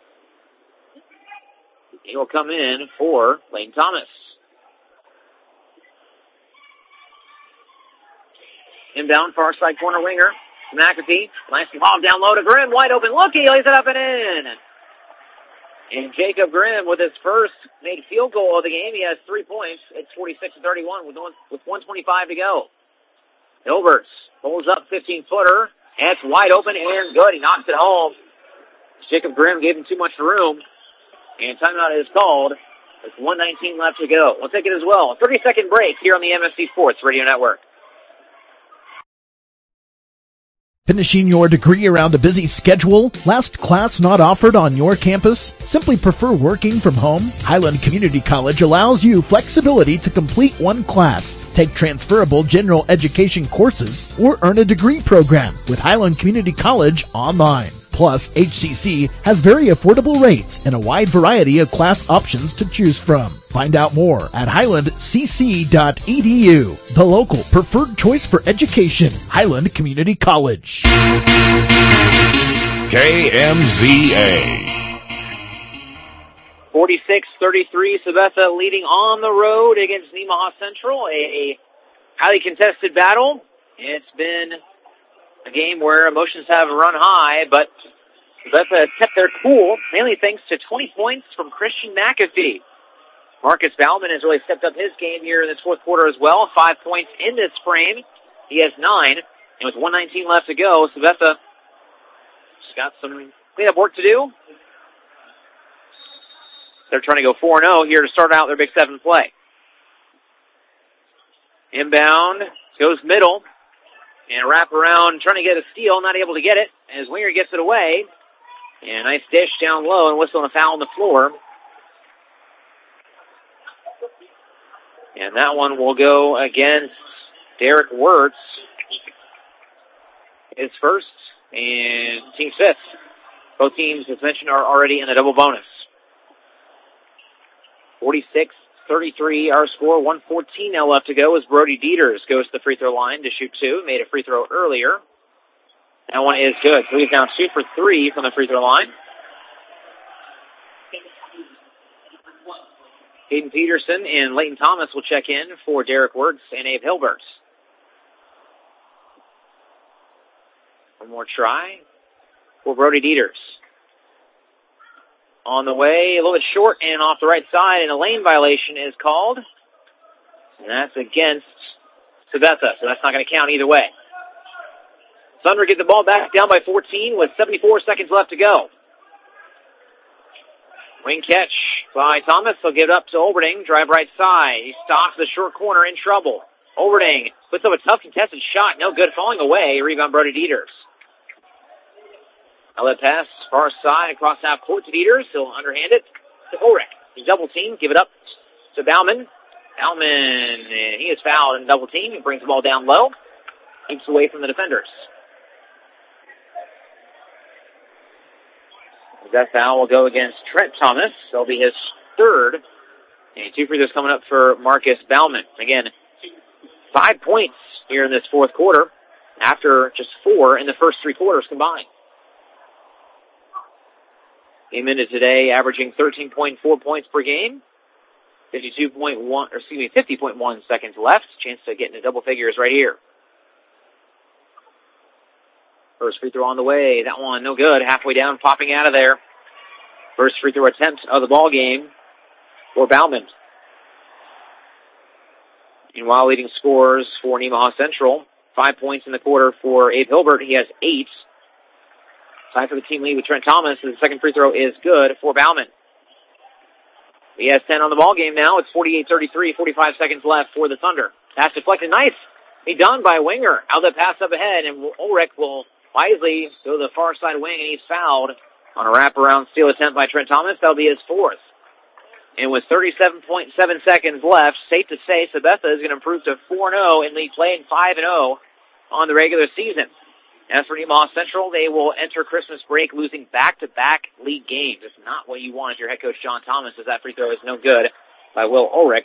He will come in for Leighton Thomas. Inbound, far side corner winger. McAfee, nice lob down low to Grimm, wide open look, he lays it up and in. And Jacob Grimm with his first made field goal of the game. He has three points. It's forty-six to thirty-one with one, with one twenty-five to go. Hilberts pulls up fifteen-footer, and it's wide open and good. He knocks it home. Jacob Grimm gave him too much room, and timeout is called. With one nineteen left to go. We'll take it as well. A thirty-second break here on the M S C Sports Radio Network. Finishing your degree around a busy schedule? Last class not offered on your campus? Simply prefer working from home? Highland Community College allows you flexibility to complete one class, take transferable general education courses, or earn a degree program with Highland Community College online. Plus, H C C has very affordable rates and a wide variety of class options to choose from. Find out more at highland c c dot e d u, the local preferred choice for education, Highland Community College. K M Z A. forty-six thirty-three, Sabetha leading on the road against Nemaha Central. A, a highly contested battle. It's been a game where emotions have run high, but Sabetha has kept their cool, mainly thanks to twenty points from Christian McAfee. Marcus Bauman has really stepped up his game here in this fourth quarter as well. Five points in this frame. He has nine, and with one nineteen left to go, Sabetha just got some cleanup work to do. They're trying to go four and oh here to start out their Big Seven play. Inbound, goes middle, and wrap around, trying to get a steal, not able to get it, as Winger gets it away. And nice dish down low, and whistle and a foul on the floor. And that one will go against Derek Wirtz. His first, and team fifth. Both teams, as mentioned, are already in the double bonus. forty-six thirty-three our score, one fourteen now left to go as Brody Dieters goes to the free throw line to shoot two. Made a free throw earlier. That one is good. So he's now two for three from the free throw line. Hayden Peterson and Leighton Thomas will check in for Derek Wirtz and Abe Hilbert. One more try for Brody Dieters. On the way, a little bit short and off the right side, and a lane violation is called. And that's against Sabetha, so that's not going to count either way. Thunder get the ball back down by fourteen with seventy-four seconds left to go. Wing catch by Thomas. He'll give it up to Olberding. Drive right side. He stops the short corner, in trouble. Olberding puts up a tough contested shot. No good. Falling away. Rebound Brody Dieters. Outlet pass, far side, across half court to Dieters. He'll underhand it to Ulrich. He's double team. Give it up to Bauman. Bauman, and he is fouled in double team. He brings the ball down low. Keeps away from the defenders. That foul will go against Trent Thomas. That'll be his third. And two free throws coming up for Marcus Bauman. Again, five points here in this fourth quarter after just four in the first three quarters combined. Came into today averaging thirteen point four points per game. fifty-two point one, or excuse me, fifty point one seconds left. Chance to get into double figures right here. First free throw on the way. That one no good. Halfway down, popping out of there. First free throw attempt of the ball game for Bauman. Meanwhile, leading scorers for Nemaha Central. Five points in the quarter for Abe Hilbert. He has eight. Tied for the team lead with Trent Thomas. The second free throw is good for Bauman. He has ten on the ball game now. It's forty-eight thirty-three, forty-five seconds left for the Thunder. Pass deflected. Nice. Be done by Winger. Outlet pass up ahead, and Ulrich will wisely go to the far side wing, and he's fouled on a wraparound steal attempt by Trent Thomas. That'll be his fourth. And with thirty-seven point seven seconds left, safe to say Sabetha is going to improve to four and oh in league play and five and oh on the regular season. As for Nemaha Central, they will enter Christmas break losing back-to-back league games. It's not what you want if you're head coach John Thomas, as that free throw is no good by Will Ulrich.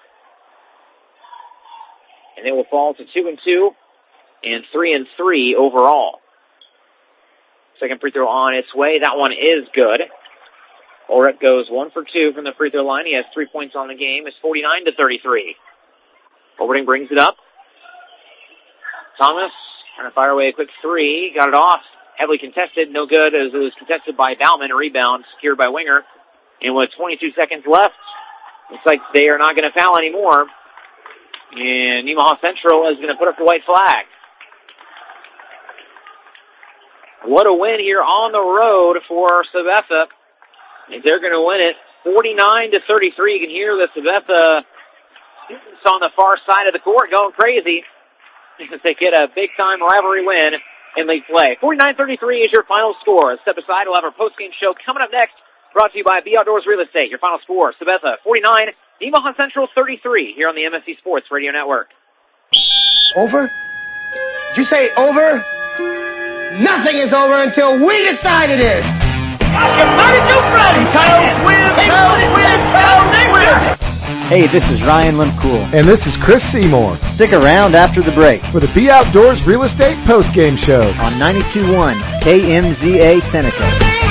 And they will fall to two and two and three and three overall. Second free throw on its way. That one is good. Ulrich goes one for two from the free throw line. He has three points on the game. It's forty-nine to thirty-three. Overton brings it up. Thomas trying to fire away a quick three. Got it off. Heavily contested. No good as it was contested by Bauman. A rebound secured by Winger. And with twenty-two seconds left, looks like they are not going to foul anymore. And Nemaha Central is going to put up the white flag. What a win here on the road for Sabetha. They're going to win it forty-nine to thirty-three. You can hear the Sabetha students on the far side of the court going crazy as they get a big-time rivalry win in league play. forty-nine thirty-three is your final score. Step aside. We'll have our post-game show coming up next, brought to you by B Outdoors Real Estate. Your final score, Sabetha forty-nine, Nemaha Central thirty-three, here on the M S C Sports Radio Network. Over? Did you say over? Nothing is over until we decide it is. Hey, this is Ryan Limcool. And this is Chris Seymour. Stick around after the break for the B Outdoors Real Estate Postgame Show on ninety-two point one K M Z A Seneca.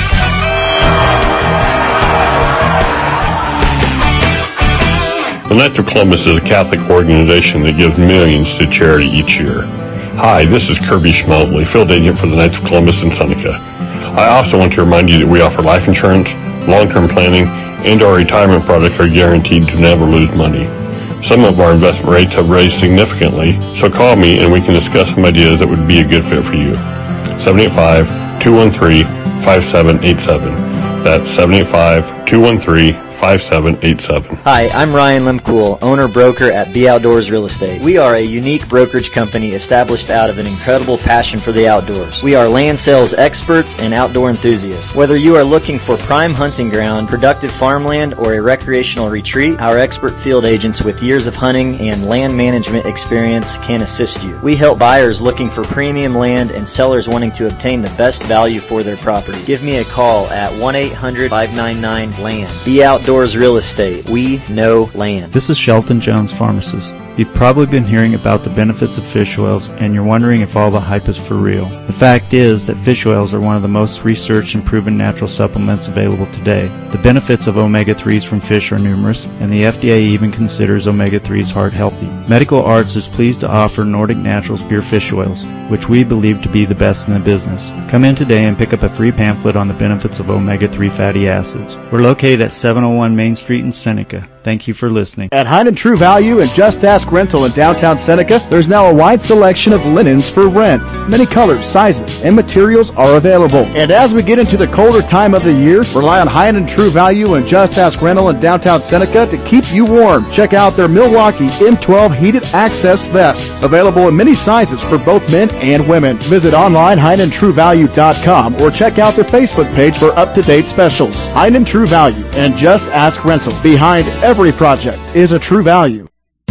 The Knights of Columbus is a Catholic organization that gives millions to charity each year. Hi, this is Kirby Schmaltley, field agent for the Knights of Columbus in Seneca. I also want to remind you that we offer life insurance, long-term planning, and our retirement products are guaranteed to never lose money. Some of our investment rates have raised significantly, so call me and we can discuss some ideas that would be a good fit for you. seven eight five, two one three, five seven eight seven. That's seven eight five, two one three, five seven eight seven. Hi, I'm Ryan Limcool, owner-broker at B Outdoors Real Estate. We are a unique brokerage company established out of an incredible passion for the outdoors. We are land sales experts and outdoor enthusiasts. Whether you are looking for prime hunting ground, productive farmland, or a recreational retreat, our expert field agents with years of hunting and land management experience can assist you. We help buyers looking for premium land and sellers wanting to obtain the best value for their property. Give me a call at one eight hundred, five nine nine, land. Be Outdoors Real Estate. We know land. This is Shelton Jones, pharmacist. You've probably been hearing about the benefits of fish oils, and you're wondering if all the hype is for real. The fact is that fish oils are one of the most researched and proven natural supplements available today. The benefits of omega threes from fish are numerous, and the F D A even considers omega threes heart healthy. Medical Arts is pleased to offer Nordic Naturals pure fish oils, which we believe to be the best in the business. Come in today and pick up a free pamphlet on the benefits of omega three fatty acids. We're located at seven oh one Main Street in Seneca. Thank you for listening. At Heinen True Value and Just Ask Rental in downtown Seneca, there's now a wide selection of linens for rent. Many colors, sizes, and materials are available. And as we get into the colder time of the year, rely on Heinen True Value and Just Ask Rental in downtown Seneca to keep you warm. Check out their Milwaukee M twelve heated access vest, available in many sizes for both men and women. Visit online heinen true value dot com or check out their Facebook page for up-to-date specials. Heinen True Value and Just Ask Rental. Behind every project is a true value.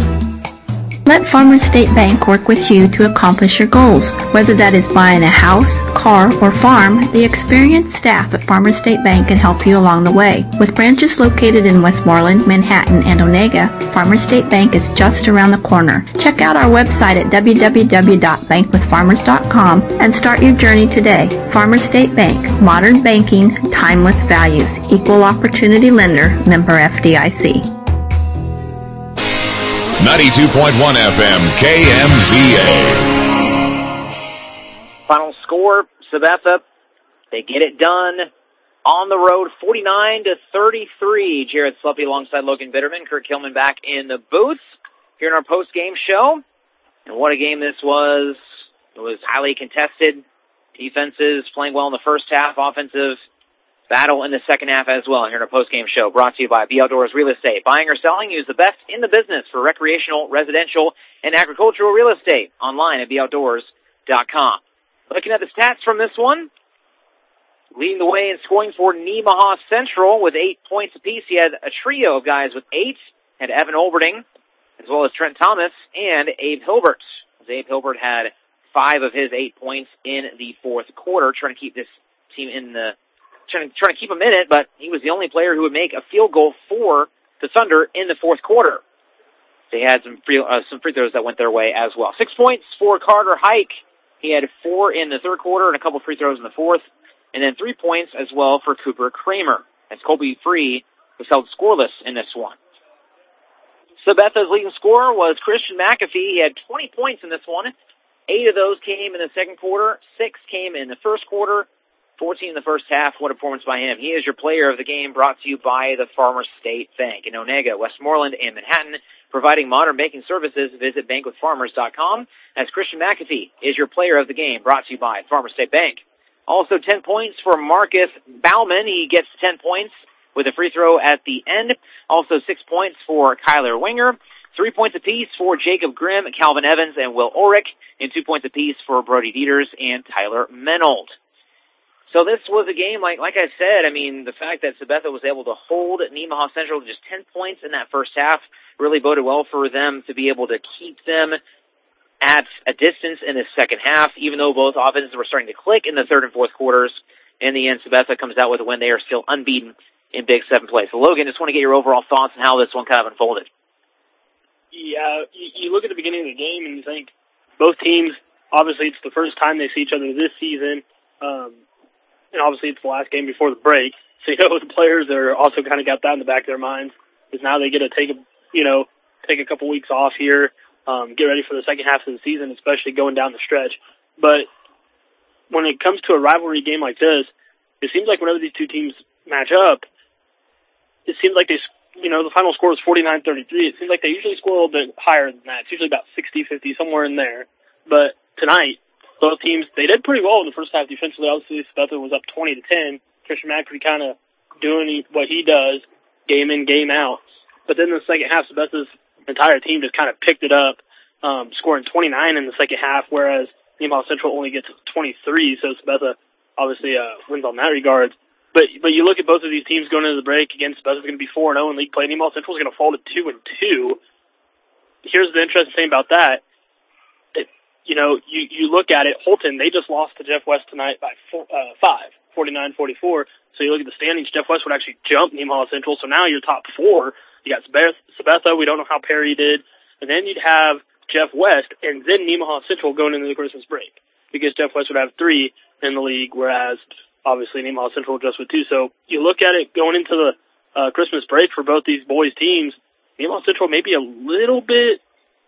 Let Farmers State Bank work with you to accomplish your goals. Whether that is buying a house, car, or farm, the experienced staff at Farmers State Bank can help you along the way. With branches located in Westmoreland, Manhattan, and Onega, Farmers State Bank is just around the corner. Check out our website at w w w dot bank with farmers dot com and start your journey today. Farmers State Bank, modern banking, timeless values, equal opportunity lender, member F D I C. ninety-two point one F M, K M Z A. Final score, Sabetha, they get it done on the road, forty-nine to thirty-three. Jared Sluppy alongside Logan Bitterman. Kurt Kilman back in the booth here in our post-game show. And what a game this was. It was highly contested. Defenses playing well in the first half, offensive battle in the second half as well. Here in our post-game show, brought to you by B Outdoors Real Estate. Buying or selling, use the best in the business for recreational, residential, and agricultural real estate. Online at b outdoors dot com. Looking at the stats from this one, leading the way in scoring for Nemaha Central with eight points apiece. He had a trio of guys with eight. Had Evan Olberding, as well as Trent Thomas, and Abe Hilbert. Abe Hilbert had five of his eight points in the fourth quarter, trying to keep this team in the Trying to, trying to keep him in it, but he was the only player who would make a field goal for the Thunder in the fourth quarter. They had some free, uh, some free throws that went their way as well. Six points for Carter Hike. He had four in the third quarter and a couple free throws in the fourth, and then three points as well for Cooper Kramer, as Colby Free was held scoreless in this one. Sabetha's leading scorer was Christian McAfee. He had twenty points in this one. Eight of those came in the second quarter. Six came in the first quarter. fourteen in the first half. What a performance by him. He is your player of the game, brought to you by the Farmers State Bank in Onega, Westmoreland, and Manhattan, providing modern banking services. Visit bank with farmers dot com. As Christian McAfee is your player of the game, brought to you by Farmers State Bank. Also ten points for Marcus Bauman. He gets ten points with a free throw at the end. Also six points for Kyler Winger. Three points apiece for Jacob Grimm, Calvin Evans, and Will Ulrich. And two points apiece for Brody Dieters and Tyler Menold. So this was a game, like like I said, I mean, the fact that Sabetha was able to hold Nemaha Central to just ten points in that first half really boded well for them to be able to keep them at a distance in the second half, even though both offenses were starting to click in the third and fourth quarters. In the end, Sabetha comes out with a win. They are still unbeaten in Big Seven play. So, Logan, just want to get your overall thoughts on how this one kind of unfolded. Yeah, you, you look at the beginning of the game and you think both teams, obviously it's the first time they see each other this season. Um, And obviously it's the last game before the break. So, you know, the players are also kind of got that in the back of their minds, because now they get to take a, you know, take a couple weeks off here, um, get ready for the second half of the season, especially going down the stretch. But when it comes to a rivalry game like this, it seems like whenever these two teams match up, it seems like they, you know, the final score is forty-nine thirty-three. It seems like they usually score a little bit higher than that. It's usually about sixty fifty, somewhere in there. But tonight, both teams, they did pretty well in the first half defensively. Obviously, Sabetha was up twenty to ten. Christian McAfee kind of doing what he does, game in, game out. But then in the second half, Sabetha's entire team just kind of picked it up, um, scoring twenty-nine in the second half, whereas Nemaha Central only gets twenty-three. So Sabetha obviously uh, wins on that regard. But but you look at both of these teams going into the break. Again, Sabetha's going to be four and oh in league play. Nemaha Central is going to fall to two and two. Here's the interesting thing about that. You know, you, you look at it, Holton, they just lost to Jeff West tonight by four, uh, five, forty-nine forty-four. So you look at the standings, Jeff West would actually jump Nemaha Central. So now you're top four. You got Sabetha, we don't know how Perry did. And then you'd have Jeff West, and then Nemaha Central going into the Christmas break, because Jeff West would have three in the league, whereas obviously Nemaha Central just with two. So you look at it going into the uh, Christmas break for both these boys' teams, Nemaha Central may be a little bit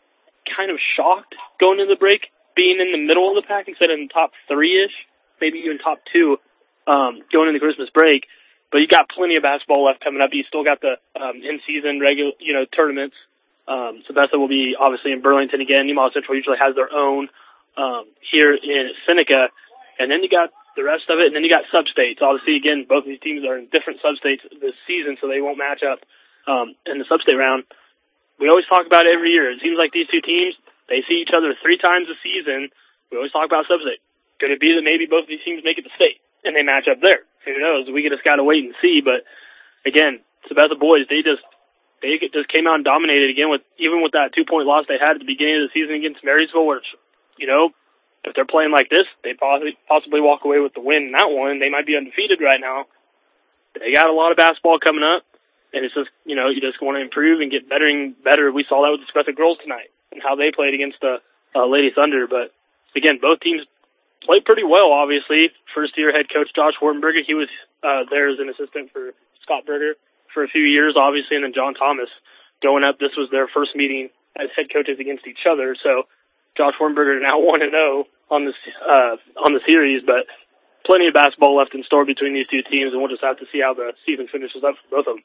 kind of shocked going into the break, being in the middle of the pack instead of in the top three-ish, maybe even top two, um, going into Christmas break. But you got plenty of basketball left coming up. You still got the um, in-season regular, you know, tournaments. Um, Sabetha will be obviously in Burlington again. Nemaha Central usually has their own um, here in Seneca. And then you got the rest of it, and then you got sub-states. Obviously, again, both of these teams are in different sub-states this season, so they won't match up um, in the sub-state round. We always talk about it every year. It seems like these two teams, they see each other three times a season. We always talk about sub-state. Could it be that maybe both of these teams make it to state and they match up there? Who knows? We just got to wait and see. But again, Sabetha boys, they just they just came out and dominated again. With even with that two-point loss they had at the beginning of the season against Marysville, which, you know, if they're playing like this, they possibly possibly walk away with the win in that one. They might be undefeated right now. They got a lot of basketball coming up. And it's just, you know, you just want to improve and get better and better. We saw that with the Sabetha girls tonight and how they played against the uh, Lady Thunder. But, again, both teams played pretty well, obviously. First-year head coach Josh Wartenberger, he was uh, there as an assistant for Scott Berger for a few years, obviously. And then John Thomas going up. This was their first meeting as head coaches against each other. So Josh Wartenberger now one and oh on the, uh, on the series. But plenty of basketball left in store between these two teams, and we'll just have to see how the season finishes up for both of them.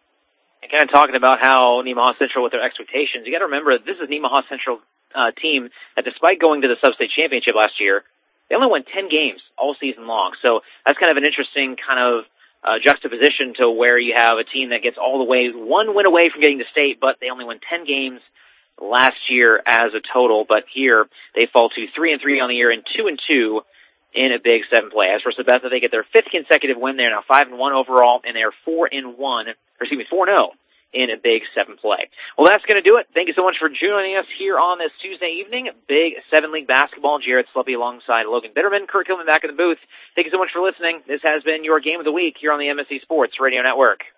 And kind of talking about how Nemaha Central with their expectations, you got to remember this is Nemaha Central uh, team that, despite going to the sub-state championship last year, they only won ten games all season long. So that's kind of an interesting kind of uh, juxtaposition to where you have a team that gets all the way, one win away from getting to state, but they only won ten games last year as a total. But here they fall to three and three on the year and two and two in a Big Seven play. As for Sabetha, they get their fifth consecutive win. They're now five and one overall, and they're four and one, or excuse me, four and zero in a Big Seven play. Well, that's going to do it. Thank you so much for joining us here on this Tuesday evening. Big Seven League basketball. Jared Sluppy alongside Logan Bitterman. Kurt Tillman back in the booth. Thank you so much for listening. This has been your Game of the Week here on the M S C Sports Radio Network.